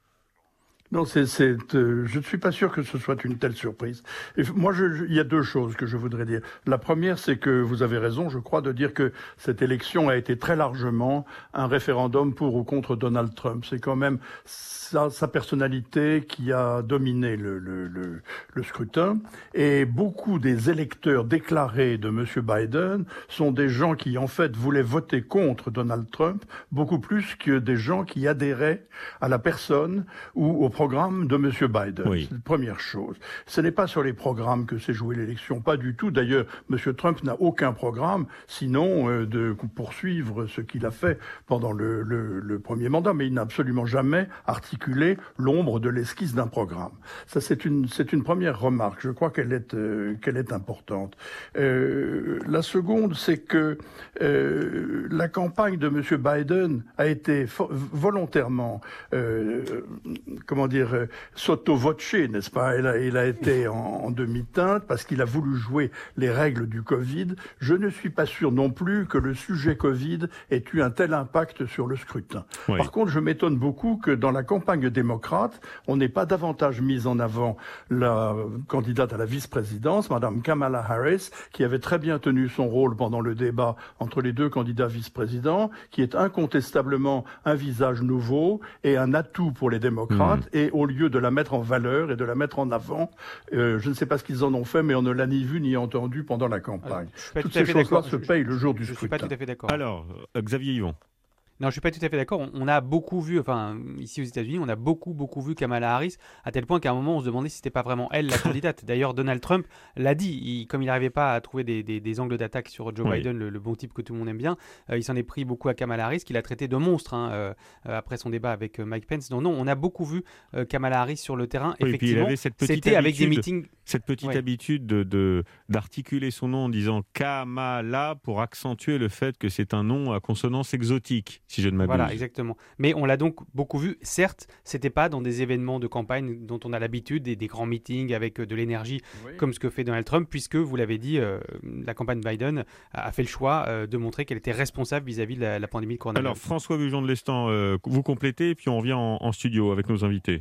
Non, je ne suis pas sûr que ce soit une telle surprise. Et moi, il y a 2 choses que je voudrais dire. La première, c'est que vous avez raison, je crois, de dire que cette élection a été très largement un référendum pour ou contre Donald Trump. C'est quand même sa personnalité qui a dominé le scrutin. Et beaucoup des électeurs déclarés de M. Biden sont des gens qui, en fait, voulaient voter contre Donald Trump, beaucoup plus que des gens qui adhéraient à la personne ou au programme de M. Biden. C'est la première chose. Ce n'est pas sur les programmes que s'est jouée l'élection, pas du tout. D'ailleurs, M. Trump n'a aucun programme, sinon de poursuivre ce qu'il a fait pendant le premier mandat, mais il n'a absolument jamais articulé l'ombre de l'esquisse d'un programme. Ça, c'est une première remarque. Je crois qu'elle est importante. La seconde, c'est que la campagne de M. Biden a été volontairement, sotto voce, n'est-ce pas? Il a été en demi-teinte parce qu'il a voulu jouer les règles du Covid. Je ne suis pas sûr non plus que le sujet Covid ait eu un tel impact sur le scrutin. Oui. Par contre, je m'étonne beaucoup que dans la campagne démocrate, on n'ait pas davantage mis en avant la candidate à la vice-présidence, Madame Kamala Harris, qui avait très bien tenu son rôle pendant le débat entre les deux candidats vice-présidents, qui est incontestablement un visage nouveau et un atout pour les démocrates. Et au lieu de la mettre en valeur et de la mettre en avant, je ne sais pas ce qu'ils en ont fait, mais on ne l'a ni vu ni entendu pendant la campagne. Toutes ces choses-là se payent le jour du scrutin. Je ne suis pas tout à fait d'accord. Alors, Xavier Yvon. Non, je suis pas tout à fait d'accord. On a beaucoup vu, ici aux États-Unis, on a beaucoup vu Kamala Harris, à tel point qu'à un moment, on se demandait si c'était pas vraiment elle la candidate. D'ailleurs, Donald Trump l'a dit. Comme il n'arrivait pas à trouver des angles d'attaque sur Joe Biden, le bon type que tout le monde aime bien, il s'en est pris beaucoup à Kamala Harris, qu'il a traité de monstre après son débat avec Mike Pence. Non, on a beaucoup vu Kamala Harris sur le terrain. Oui, effectivement, c'était avec des meetings. Cette petite habitude d'articuler son nom en disant Kamala pour accentuer le fait que c'est un nom à consonance exotique, si je ne m'abuse. Voilà, exactement. Mais on l'a donc beaucoup vu. Certes, c'était pas dans des événements de campagne dont on a l'habitude, des grands meetings avec de l'énergie, comme ce que fait Donald Trump, puisque, vous l'avez dit, la campagne Biden a fait le choix de montrer qu'elle était responsable vis-à-vis de la pandémie de coronavirus. Alors, François Bujon de l'Estan, vous complétez, et puis on revient en studio avec nos invités.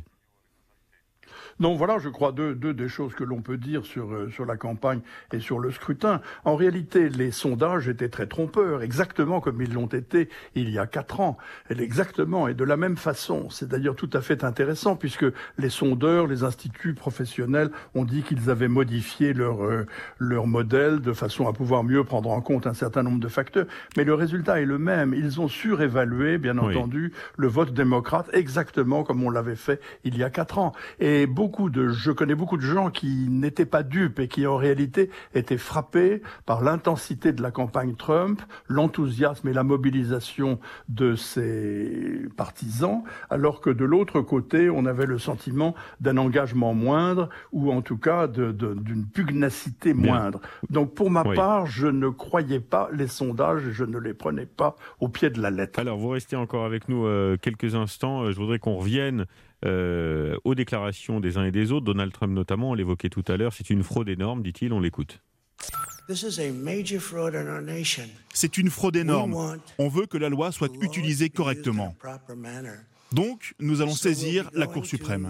Non, voilà, je crois, deux des choses que l'on peut dire sur la campagne et sur le scrutin. En réalité, les sondages étaient très trompeurs, exactement comme ils l'ont été il y a 4 ans. Exactement, et de la même façon. C'est d'ailleurs tout à fait intéressant, puisque les sondeurs, les instituts professionnels ont dit qu'ils avaient modifié leur modèle de façon à pouvoir mieux prendre en compte un certain nombre de facteurs. Mais le résultat est le même. Ils ont surévalué, bien entendu, le vote démocrate, exactement comme on l'avait fait il y a 4 ans. Et je connais beaucoup de gens qui n'étaient pas dupes et qui en réalité étaient frappés par l'intensité de la campagne Trump, l'enthousiasme et la mobilisation de ses partisans, alors que de l'autre côté, on avait le sentiment d'un engagement moindre ou en tout cas d'une pugnacité moindre. Donc pour ma part, je ne croyais pas les sondages et je ne les prenais pas au pied de la lettre. Alors vous restez encore avec nous quelques instants. Je voudrais qu'on revienne aux déclarations des uns et des autres, Donald Trump notamment, on l'évoquait tout à l'heure, c'est une fraude énorme, dit-il, on l'écoute. C'est une fraude énorme. On veut que la loi soit utilisée correctement. Donc, nous allons saisir la Cour suprême.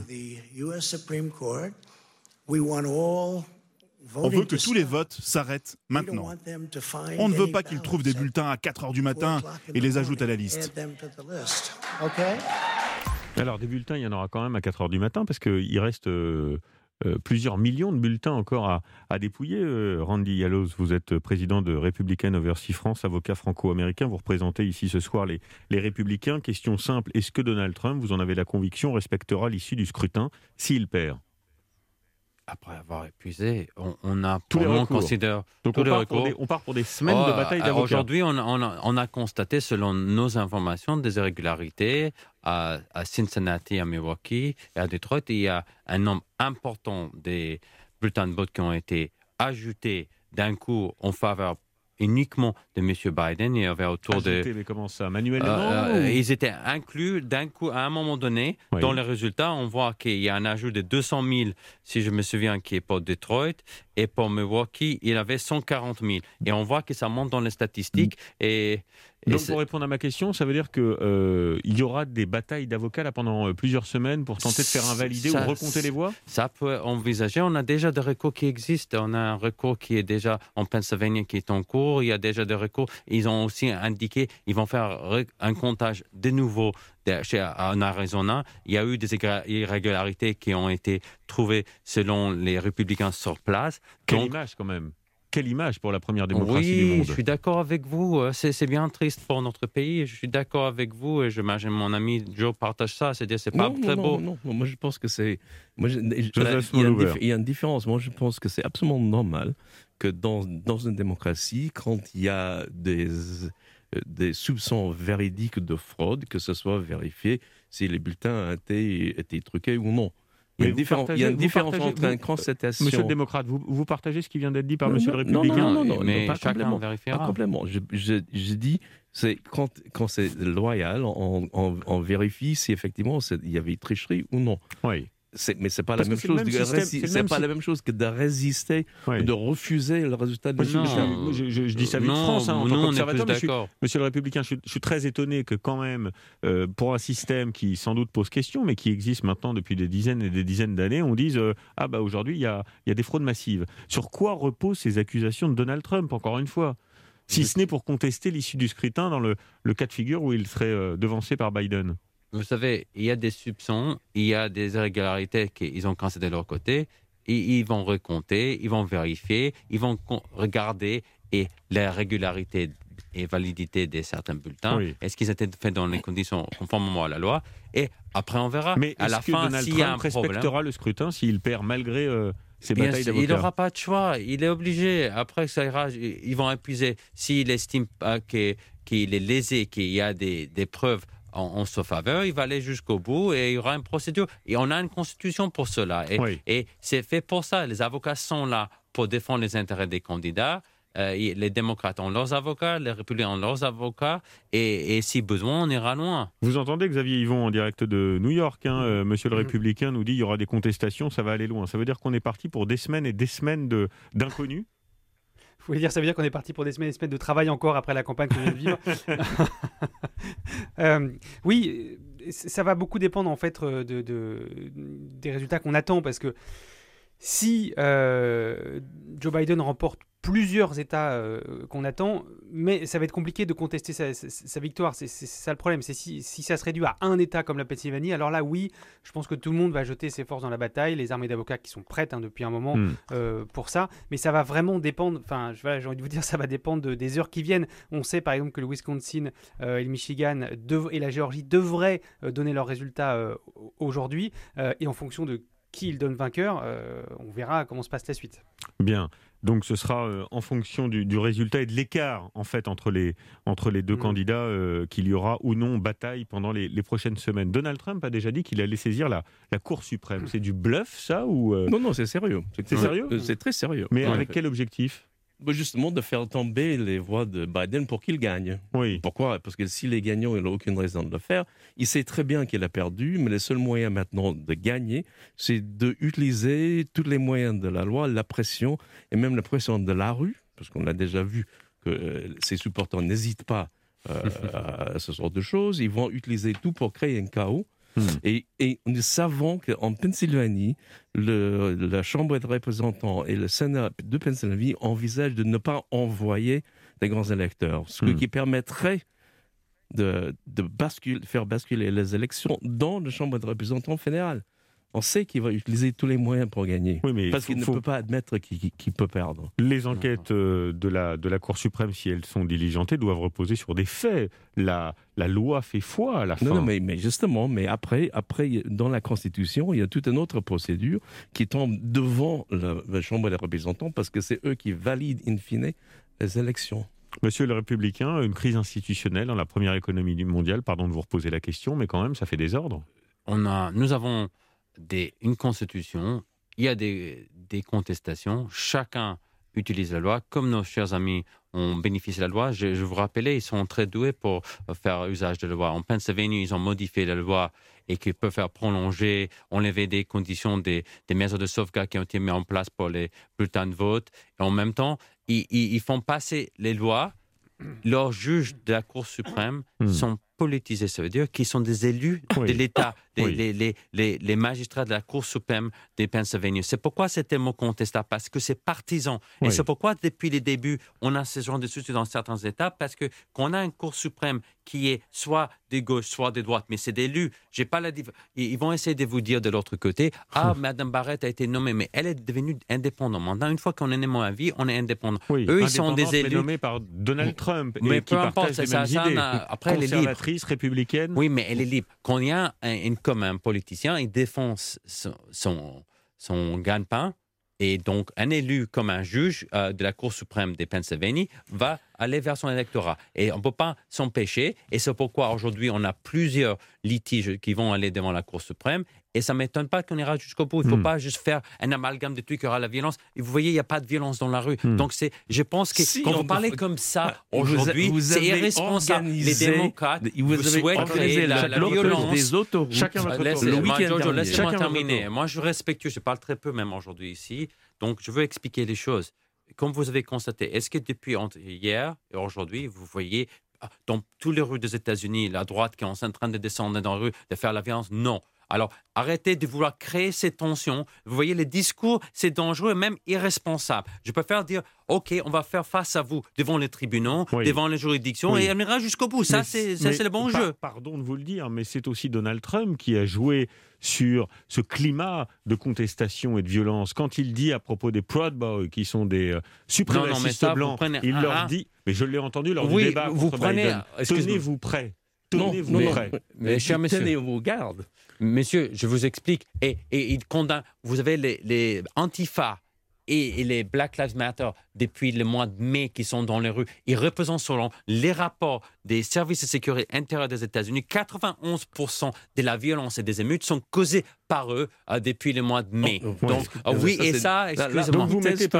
On veut que tous les votes s'arrêtent maintenant. On ne veut pas qu'ils trouvent des bulletins à 4 heures du matin et les ajoutent à la liste. Alors, des bulletins, il y en aura quand même à 4 heures du matin, parce qu'il reste plusieurs millions de bulletins encore à dépouiller. Randy Yalloz, vous êtes président de Republican Overseas France, avocat franco-américain. Vous représentez ici ce soir les Républicains. Question simple, est-ce que Donald Trump, vous en avez la conviction, respectera l'issue du scrutin s'il perd ? Après avoir épuisé, on a tous les recours. Donc on part pour des semaines de bataille d'avocats. Aujourd'hui, on a constaté, selon nos informations, des irrégularités à Cincinnati, à Milwaukee et à Detroit. Il y a un nombre important des bulletins de vote qui ont été ajoutés d'un coup en faveur uniquement de M. Biden. Il y avait autour de... Mais comment ça, manuellement Ils étaient inclus d'un coup, à un moment donné, dans les résultats. On voit qu'il y a un ajout de 200 000, si je me souviens, qui est pour Detroit. Et pour Milwaukee, il avait 140 000. Et on voit que ça monte dans les statistiques. Donc, pour répondre à ma question, ça veut dire qu'il y aura des batailles d'avocats là, pendant plusieurs semaines pour tenter de faire invalider ou recompter les voix ? Ça peut envisager. On a déjà des recours qui existent. On a un recours qui est déjà en Pennsylvanie qui est en cours. Il y a déjà des recours. Ils ont aussi indiqué qu'ils vont faire un comptage de nouveau en Arizona. Il y a eu des irrégularités qui ont été trouvées selon les républicains sur place. Quelle image quand même. quelle image pour la première démocratie du monde. Oui, je suis d'accord avec vous. C'est bien triste pour notre pays. Je suis d'accord avec vous et j'imagine mon ami Joe partage ça. C'est-à-dire c'est pas très beau. Non, moi je pense que c'est... il y a une différence. Moi je pense que c'est absolument normal que dans une démocratie, quand il y a des soupçons véridiques de fraude, que ce soit vérifié si les bulletins ont été truqués ou non. Il y a une différence entre une constatation... Monsieur le démocrate, vous partagez ce qui vient d'être dit par monsieur le républicain? Non, mais pas chacun vérifiera. Pas complètement. Je dis, c'est quand c'est loyal, on vérifie si effectivement il y avait tricherie ou non. Oui. Mais c'est pas la même chose. C'est pas la même chose que de résister, de refuser le résultat de l'élection. Je dis ça vite France, en tant qu'observateur. Monsieur le républicain, je suis très étonné que quand même, pour un système qui sans doute pose question, mais qui existe maintenant depuis des dizaines et des dizaines d'années, on dise aujourd'hui il y a des fraudes massives. Sur quoi reposent ces accusations de Donald Trump, encore une fois? Si ce n'est pour contester l'issue du scrutin dans le cas de figure où il serait devancé par Biden. Vous savez, il y a des soupçons, il y a des irrégularités qu'ils ont constatées de leur côté, et ils vont recompter, ils vont vérifier, ils vont regarder et la régularité et validité de certains bulletins. Oui. Est-ce qu'ils étaient faits dans les conditions conformément à la loi? Et après, on verra. Mais à la fin, Donald Trump respectera le scrutin s'il perd malgré ses batailles d'avocats? Il n'aura pas de choix. Il est obligé. Après, ça ira. Ils vont épuiser. S'il estime qu'il est lésé, qu'il y a des preuves en sa faveur, il va aller jusqu'au bout et il y aura une procédure. Et on a une constitution pour cela. Et c'est fait pour ça. Les avocats sont là pour défendre les intérêts des candidats. Les démocrates ont leurs avocats, les républicains ont leurs avocats. Et si besoin, on ira loin. Vous entendez Xavier Yvon en direct de New York. Monsieur le républicain nous dit qu'il y aura des contestations, ça va aller loin. Ça veut dire qu'on est parti pour des semaines et des semaines d'inconnus? Vous voulez dire, ça veut dire qu'on est parti pour des semaines et des semaines de travail encore après la campagne qu'on vient de vivre. Oui, ça va beaucoup dépendre en fait des résultats qu'on attend, parce que si Joe Biden remporte plusieurs États qu'on attend, mais ça va être compliqué de contester sa victoire. C'est ça le problème. C'est si ça se réduit à un État comme la Pennsylvanie, alors là, oui, je pense que tout le monde va jeter ses forces dans la bataille, les armées d'avocats qui sont prêtes depuis un moment pour ça, mais ça va vraiment dépendre, j'ai envie de vous dire, ça va dépendre des heures qui viennent. On sait par exemple que le Wisconsin et le Michigan et la Géorgie devraient donner leurs résultats aujourd'hui, et en fonction de qui il donne vainqueur, on verra comment se passe la suite. Bien, donc ce sera en fonction du résultat et de l'écart en fait entre les deux candidats qu'il y aura ou non bataille pendant les prochaines semaines. Donald Trump a déjà dit qu'il allait saisir la Cour suprême. C'est du bluff ça ou Non, c'est sérieux. C'est sérieux? C'est très sérieux. Mais avec quel objectif? Justement, de faire tomber les voix de Biden pour qu'il gagne. Oui. Pourquoi? Parce que s'il est gagnant, il n'a aucune raison de le faire. Il sait très bien qu'il a perdu, mais le seul moyen maintenant de gagner, c'est d'utiliser tous les moyens de la loi, la pression, et même la pression de la rue, parce qu'on a déjà vu que ses supporters n'hésitent pas à ce genre de choses. Ils vont utiliser tout pour créer un chaos. Et nous savons qu'en Pennsylvanie, la Chambre des représentants et le Sénat de Pennsylvanie envisagent de ne pas envoyer des grands électeurs, ce qui permettrait de faire basculer les élections dans la Chambre des représentants fédérale. On sait qu'il va utiliser tous les moyens pour gagner, parce qu'il ne peut pas admettre qu'il peut perdre. Les enquêtes de la Cour suprême, si elles sont diligentées, doivent reposer sur des faits. La loi fait foi à la fin. Non, mais justement, après, dans la Constitution, il y a toute une autre procédure qui tombe devant la Chambre des représentants, parce que c'est eux qui valident in fine les élections. Monsieur le républicain, une crise institutionnelle dans la première économie mondiale, pardon de vous reposer la question, mais quand même, ça fait désordre. Nous avons une constitution, il y a des contestations, chacun utilise la loi, comme nos chers amis ont bénéficié de la loi. Je vous rappelais, ils sont très doués pour faire usage de la loi. En Pennsylvanie, ils ont modifié la loi et qu'ils peuvent faire prolonger, enlever des conditions, des mesures de sauvegarde qui ont été mises en place pour les bulletins de vote. Et en même temps, ils font passer les lois. Leurs juges de la Cour suprême sont politisé, ça veut dire qu'ils sont des élus de l'État, les magistrats de la Cour suprême de Pennsylvanie. C'est pourquoi c'est tellement contestable, parce que c'est partisan. Et c'est pourquoi, depuis les débuts, on a ce genre de soucis dans certains États, parce que quand on a une Cour suprême qui est soit de gauche, soit de droite, mais c'est d'élus, j'ai pas ils vont essayer de vous dire de l'autre côté, Mme Barrett a été nommée, mais elle est devenue indépendante. Maintenant, une fois qu'on est nommé à vie, on est indépendant. Eux, ils sont des élus. Nommés par Donald Trump, mais et qui partagent les mêmes idées. Après, elle est libre. Conservatrice, républicaine. Oui, mais elle est libre. Quand il y a comme un politicien, il défend son gagne-pain, et donc un élu comme un juge de la Cour suprême de Pennsylvanie va aller vers son électorat. Et on ne peut pas s'empêcher, et c'est pourquoi aujourd'hui on a plusieurs litiges qui vont aller devant la Cour suprême, et ça ne m'étonne pas qu'on ira jusqu'au bout. Il ne faut pas juste faire un amalgame de tout qu'il y aura la violence. Et vous voyez, il n'y a pas de violence dans la rue. Donc je pense que quand vous parlez comme ça aujourd'hui, c'est irresponsable. Les démocrates souhaitent créer la violence. Des autoroutes. Chacun votre tour. Laissez-moi terminer. Moi, je suis respectueux. Je parle très peu même aujourd'hui ici. Donc, je veux expliquer les choses. Comme vous avez constaté, est-ce que depuis hier et aujourd'hui, vous voyez dans toutes les rues des États-Unis, la droite qui est en train de descendre dans la rue, de faire la violence? Non. Alors, arrêtez de vouloir créer ces tensions. Vous voyez, les discours, c'est dangereux et même irresponsable. Je préfère dire, OK, on va faire face à vous devant les tribunaux, devant les juridictions, et on ira jusqu'au bout. Ça, c'est le bon jeu. Pardon de vous le dire, mais c'est aussi Donald Trump qui a joué sur ce climat de contestation et de violence. Quand il dit à propos des Proud Boys, qui sont des suprémacistes blancs, il leur dit, mais je l'ai entendu lors du débat contre Biden, tenez-vous prêts. Tenez-vous prêts. Mais cher monsieur, tenez-vous garde. Monsieur, je vous explique. Et il condamne. Vous avez les Antifa et les Black Lives Matter depuis le mois de mai qui sont dans les rues. Ils représentent, selon les rapports des services de sécurité intérieure des États-Unis, 91% de la violence et des émeutes sont causées par eux depuis le mois de mai. Donc, oui, et ça, excusez-moi. Donc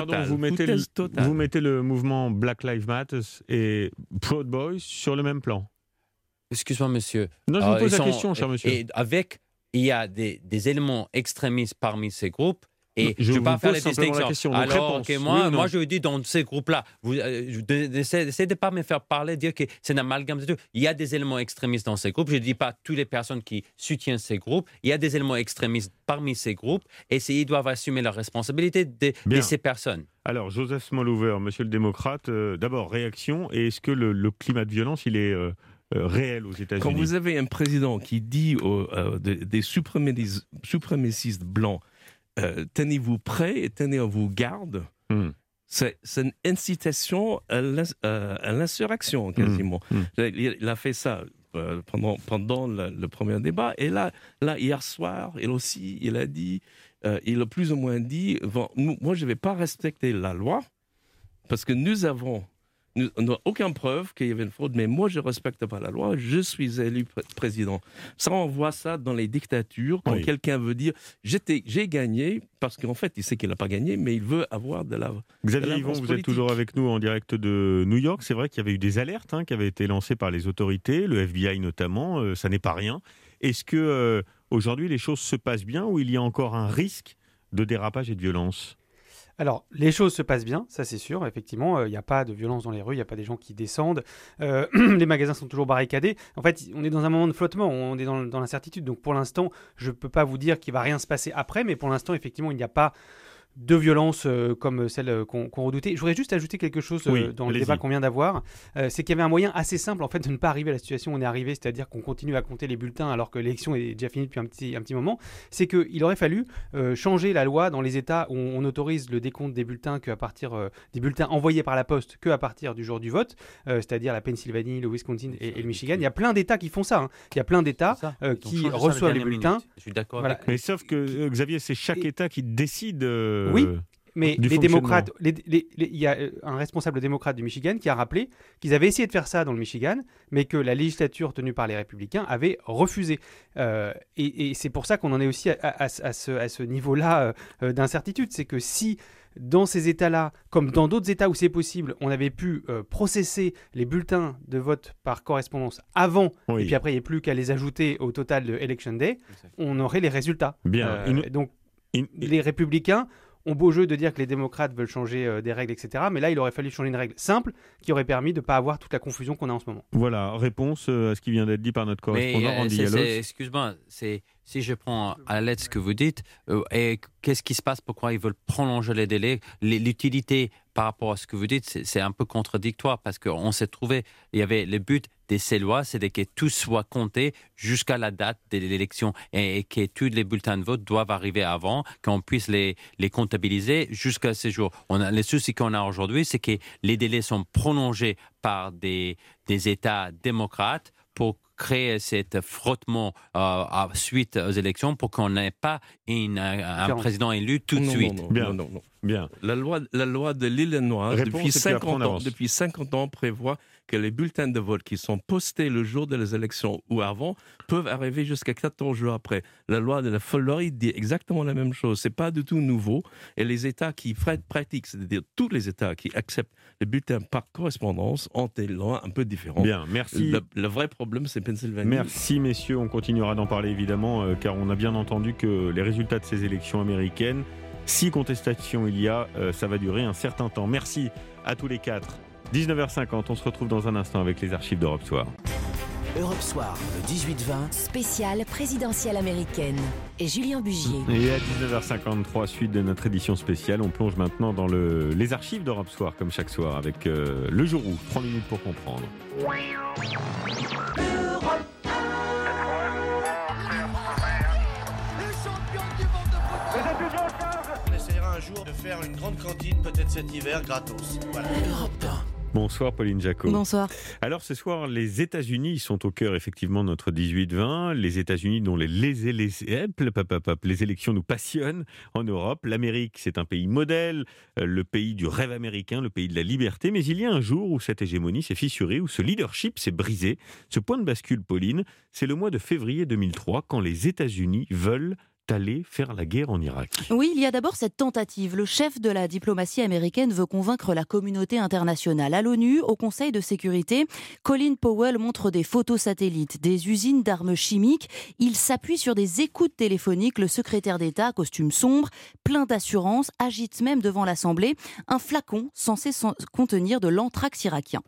vous mettez le mouvement Black Lives Matter et Proud Boys sur le même plan. Excuse-moi, monsieur. Non, je vous pose la question, cher monsieur. Et il y a des éléments extrémistes parmi ces groupes. Et je ne veux pas faire les distinctions. Alors que moi, je vous dis, dans ces groupes-là, essayez de ne pas me faire parler, dire que c'est un amalgame de tout. Il y a des éléments extrémistes dans ces groupes. Je ne dis pas toutes les personnes qui soutiennent ces groupes. Il y a des éléments extrémistes parmi ces groupes. Et ils doivent assumer la responsabilité de ces personnes. Alors, Joseph Smallhover, monsieur le démocrate, d'abord, réaction. Et est-ce que le climat de violence, il est réel aux États-Unis? Quand vous avez un président qui dit des suprémacistes blancs, tenez-vous prêts et tenez-vous garde, c'est une incitation à l'insurrection quasiment. Il a fait ça pendant le premier débat, et là hier soir, il a dit, il a plus ou moins dit, moi je ne vais pas respecter la loi parce que nous n'avons aucune preuve qu'il y avait une fraude, mais moi, je ne respecte pas la loi, je suis élu président. Ça, on voit ça dans les dictatures, quand quelqu'un veut dire « j'ai gagné », parce qu'en fait, il sait qu'il n'a pas gagné, mais il veut avoir de la Xavier Yvon, vous êtes toujours avec nous en direct de New York. C'est vrai qu'il y avait eu des alertes qui avaient été lancées par les autorités, le FBI notamment, ça n'est pas rien. Est-ce que aujourd'hui les choses se passent bien, ou il y a encore un risque de dérapage et de violence ? Alors, les choses se passent bien, ça c'est sûr. Effectivement, il n'y a pas de violence dans les rues, il n'y a pas des gens qui descendent. Les magasins sont toujours barricadés. En fait, on est dans un moment de flottement, on est dans l'incertitude. Donc pour l'instant, je ne peux pas vous dire qu'il ne va rien se passer après, mais pour l'instant, effectivement, il n'y a pas de violence comme celle qu'on redoutait. Je voudrais juste ajouter quelque chose dans le débat qu'on vient d'avoir. C'est qu'il y avait un moyen assez simple en fait, de ne pas arriver à la situation où on est arrivé, c'est-à-dire qu'on continue à compter les bulletins alors que l'élection est déjà finie depuis un petit moment. C'est qu'il aurait fallu changer la loi dans les États où on autorise le décompte des bulletins qu'à partir des bulletins envoyés par la poste qu'à partir du jour du vote, c'est-à-dire la Pennsylvanie, le Wisconsin et le Michigan. Il y a plein d'États qui font ça. Il y a plein d'États qui reçoivent les bulletins. Je suis d'accord. Voilà. Mais sauf que, Xavier, c'est chaque État qui décide... Oui, mais les démocrates, il y a un responsable démocrate du Michigan qui a rappelé qu'ils avaient essayé de faire ça dans le Michigan, mais que la législature tenue par les républicains avait refusé. Et c'est pour ça qu'on en est aussi à ce niveau-là d'incertitude. C'est que si dans ces États-là, comme dans d'autres États où c'est possible, on avait pu processer les bulletins de vote par correspondance avant, et puis après il n'y a plus qu'à les ajouter au total de Election Day, on aurait les résultats. Bien. Donc les républicains ont beau jeu de dire que les démocrates veulent changer des règles, etc. Mais là, il aurait fallu changer une règle simple qui aurait permis de ne pas avoir toute la confusion qu'on a en ce moment. Voilà, réponse à ce qui vient d'être dit par notre correspondant Randy Gallos. Excuse-moi, si je prends à la lettre ce que vous dites, et qu'est-ce qui se passe, pourquoi ils veulent prolonger les délais, l'utilité par rapport à ce que vous dites, c'est un peu contradictoire parce qu'on s'est trouvé, il y avait le but de ces lois, c'est que tout soit compté jusqu'à la date de l'élection et que tous les bulletins de vote doivent arriver avant, qu'on puisse les comptabiliser jusqu'à ce jour. Les soucis qu'on a aujourd'hui, c'est que les délais sont prolongés par des États démocrates pour créer cet frottement suite aux élections pour qu'on n'ait pas un président élu tout de suite. Bien. La loi de l'Illinois, depuis 50 ans, prévoit que les bulletins de vote qui sont postés le jour des élections ou avant peuvent arriver jusqu'à 14 jours après. La loi de la Floride dit exactement la même chose. C'est pas du tout nouveau. Et les États qui pratiquent, c'est-à-dire tous les États qui acceptent les bulletins par correspondance, ont des lois un peu différentes. Bien, merci. Le vrai problème, c'est Pennsylvanie. Merci, messieurs. On continuera d'en parler, évidemment, car on a bien entendu que les résultats de ces élections américaines, si contestation il y a, ça va durer un certain temps. Merci à tous les quatre. 19h50, on se retrouve dans un instant avec les archives d'Europe Soir. Europe Soir, le 18-20. Spéciale présidentielle américaine. Et Julien Bugier. Et à 19h53, suite de notre édition spéciale, on plonge maintenant dans les archives d'Europe Soir, comme chaque soir, avec le jour où. 3 minutes pour comprendre. On essaiera un jour de faire une grande cantine, peut-être cet hiver, gratos. Voilà. Europe 1. Bonsoir Pauline Jacot. Bonsoir. Alors ce soir, les États-Unis sont au cœur effectivement de notre 18-20. Les États-Unis dont les élections nous passionnent en Europe. L'Amérique, c'est un pays modèle, le pays du rêve américain, le pays de la liberté. Mais il y a un jour où cette hégémonie s'est fissurée, où ce leadership s'est brisé. Ce point de bascule, Pauline, c'est le mois de février 2003, quand les États-Unis veulent aller faire la guerre en Irak. Oui, il y a d'abord cette tentative. Le chef de la diplomatie américaine veut convaincre la communauté internationale. À l'ONU, au Conseil de sécurité, Colin Powell montre des photos satellites, des usines d'armes chimiques. Il s'appuie sur des écoutes téléphoniques. Le secrétaire d'État, costume sombre, plein d'assurance, agite même devant l'Assemblée un flacon censé contenir de l'anthrax irakien.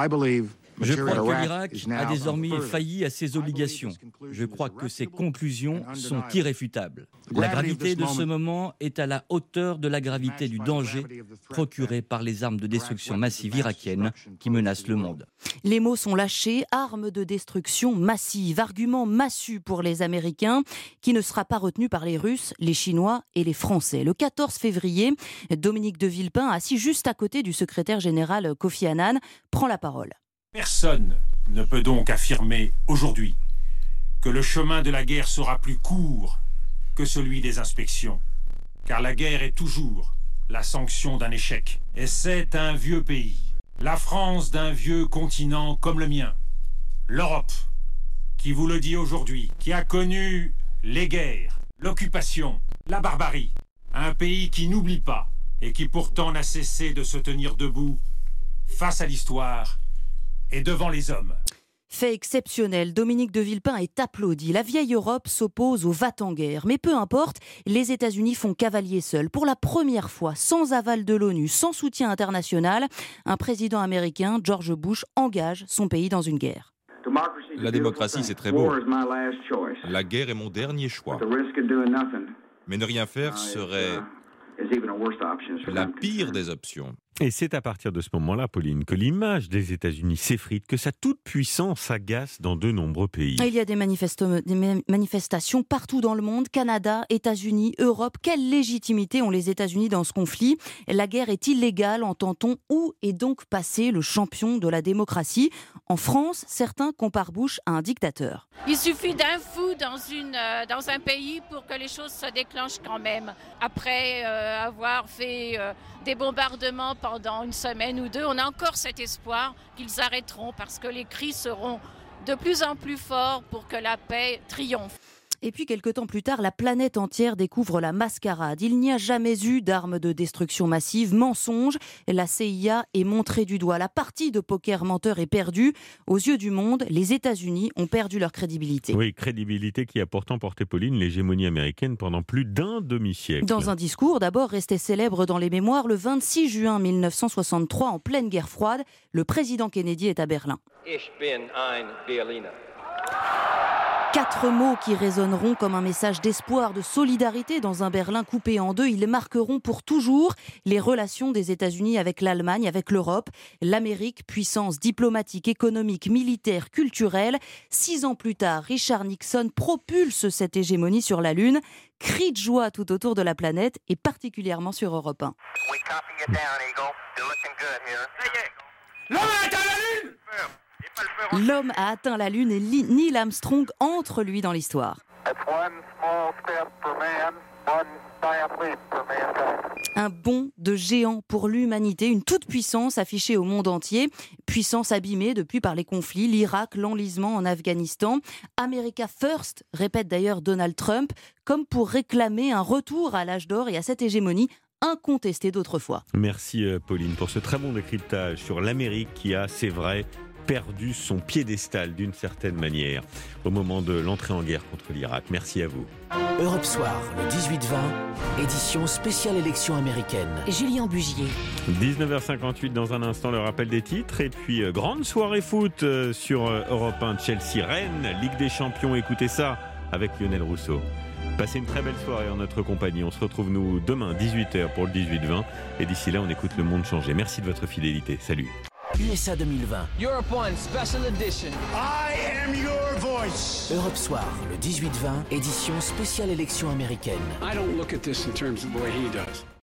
Je crois que l'Irak a désormais failli à ses obligations. Je crois que ses conclusions sont irréfutables. La gravité de ce moment est à la hauteur de la gravité du danger procuré par les armes de destruction massive irakiennes qui menacent le monde. Les mots sont lâchés, armes de destruction massive, argument massu pour les Américains, qui ne sera pas retenu par les Russes, les Chinois et les Français. Le 14 février, Dominique de Villepin, assis juste à côté du secrétaire général Kofi Annan, prend la parole. Personne ne peut donc affirmer aujourd'hui que le chemin de la guerre sera plus court que celui des inspections, car la guerre est toujours la sanction d'un échec. Et c'est un vieux pays, la France d'un vieux continent comme le mien, l'Europe, qui vous le dit aujourd'hui, qui a connu les guerres, l'occupation, la barbarie, un pays qui n'oublie pas et qui pourtant n'a cessé de se tenir debout face à l'histoire et devant les hommes. Fait exceptionnel, Dominique de Villepin est applaudi. La vieille Europe s'oppose au va-t-en-guerre. Mais peu importe, les États-Unis font cavalier seul. Pour la première fois, sans aval de l'ONU, sans soutien international, un président américain, George Bush, engage son pays dans une guerre. La démocratie, c'est très beau. La guerre est mon dernier choix. Mais ne rien faire serait la pire des options. Et c'est à partir de ce moment-là, Pauline, que l'image des États-Unis s'effrite, que sa toute-puissance agace dans de nombreux pays. Il y a des manifestations partout dans le monde, Canada, États-Unis, Europe. Quelle légitimité ont les États-Unis dans ce conflit ? La guerre est illégale, entend-on. Où est donc passé le champion de la démocratie ? En France, certains comparent Bush à un dictateur. Il suffit d'un fou dans un pays pour que les choses se déclenchent quand même. Après avoir fait des bombardements pendant une semaine ou deux, on a encore cet espoir qu'ils arrêteront parce que les cris seront de plus en plus forts pour que la paix triomphe. Et puis, quelques temps plus tard, la planète entière découvre la mascarade. Il n'y a jamais eu d'armes de destruction massive. Mensonge. La CIA est montrée du doigt. La partie de poker menteur est perdue. Aux yeux du monde, les États-Unis ont perdu leur crédibilité. Oui, crédibilité qui a pourtant porté, Pauline, l'hégémonie américaine pendant plus d'un demi-siècle. Dans un discours, d'abord resté célèbre dans les mémoires, le 26 juin 1963, en pleine guerre froide, le président Kennedy est à Berlin. Ich bin ein Berliner. 4 mots qui résonneront comme un message d'espoir, de solidarité dans un Berlin coupé en deux. Ils marqueront pour toujours les relations des États-Unis avec l'Allemagne, avec l'Europe. L'Amérique, puissance diplomatique, économique, militaire, culturelle. 6 ans plus tard, Richard Nixon propulse cette hégémonie sur la Lune. Cri de joie tout autour de la planète et particulièrement sur Europe 1. L'homme a atteint la Lune et Neil Armstrong entre, lui, dans l'histoire. Un bond de géant pour l'humanité, une toute-puissance affichée au monde entier, puissance abîmée depuis par les conflits, l'Irak, l'enlisement en Afghanistan. America First, répète d'ailleurs Donald Trump, comme pour réclamer un retour à l'âge d'or et à cette hégémonie incontestée d'autrefois. Merci Pauline pour ce très bon décryptage sur l'Amérique qui a, c'est vrai, perdu son piédestal d'une certaine manière au moment de l'entrée en guerre contre l'Irak. Merci à vous. Europe Soir, le 18-20, édition spéciale élection américaine. Julien Bugier. 19h58 dans un instant, le rappel des titres. Et puis, grande soirée foot sur Europe 1, Chelsea-Rennes, Ligue des Champions. Écoutez ça avec Lionel Rousseau. Passez une très belle soirée en notre compagnie. On se retrouve nous demain 18h pour le 18-20. Et d'ici là, on écoute le monde changer. Merci de votre fidélité. Salut. USA 2020. Europe One Special Edition. I am your voice. Europe Soir, le 18-20, édition spéciale élection américaine. I don't look at this in terms of the way he does.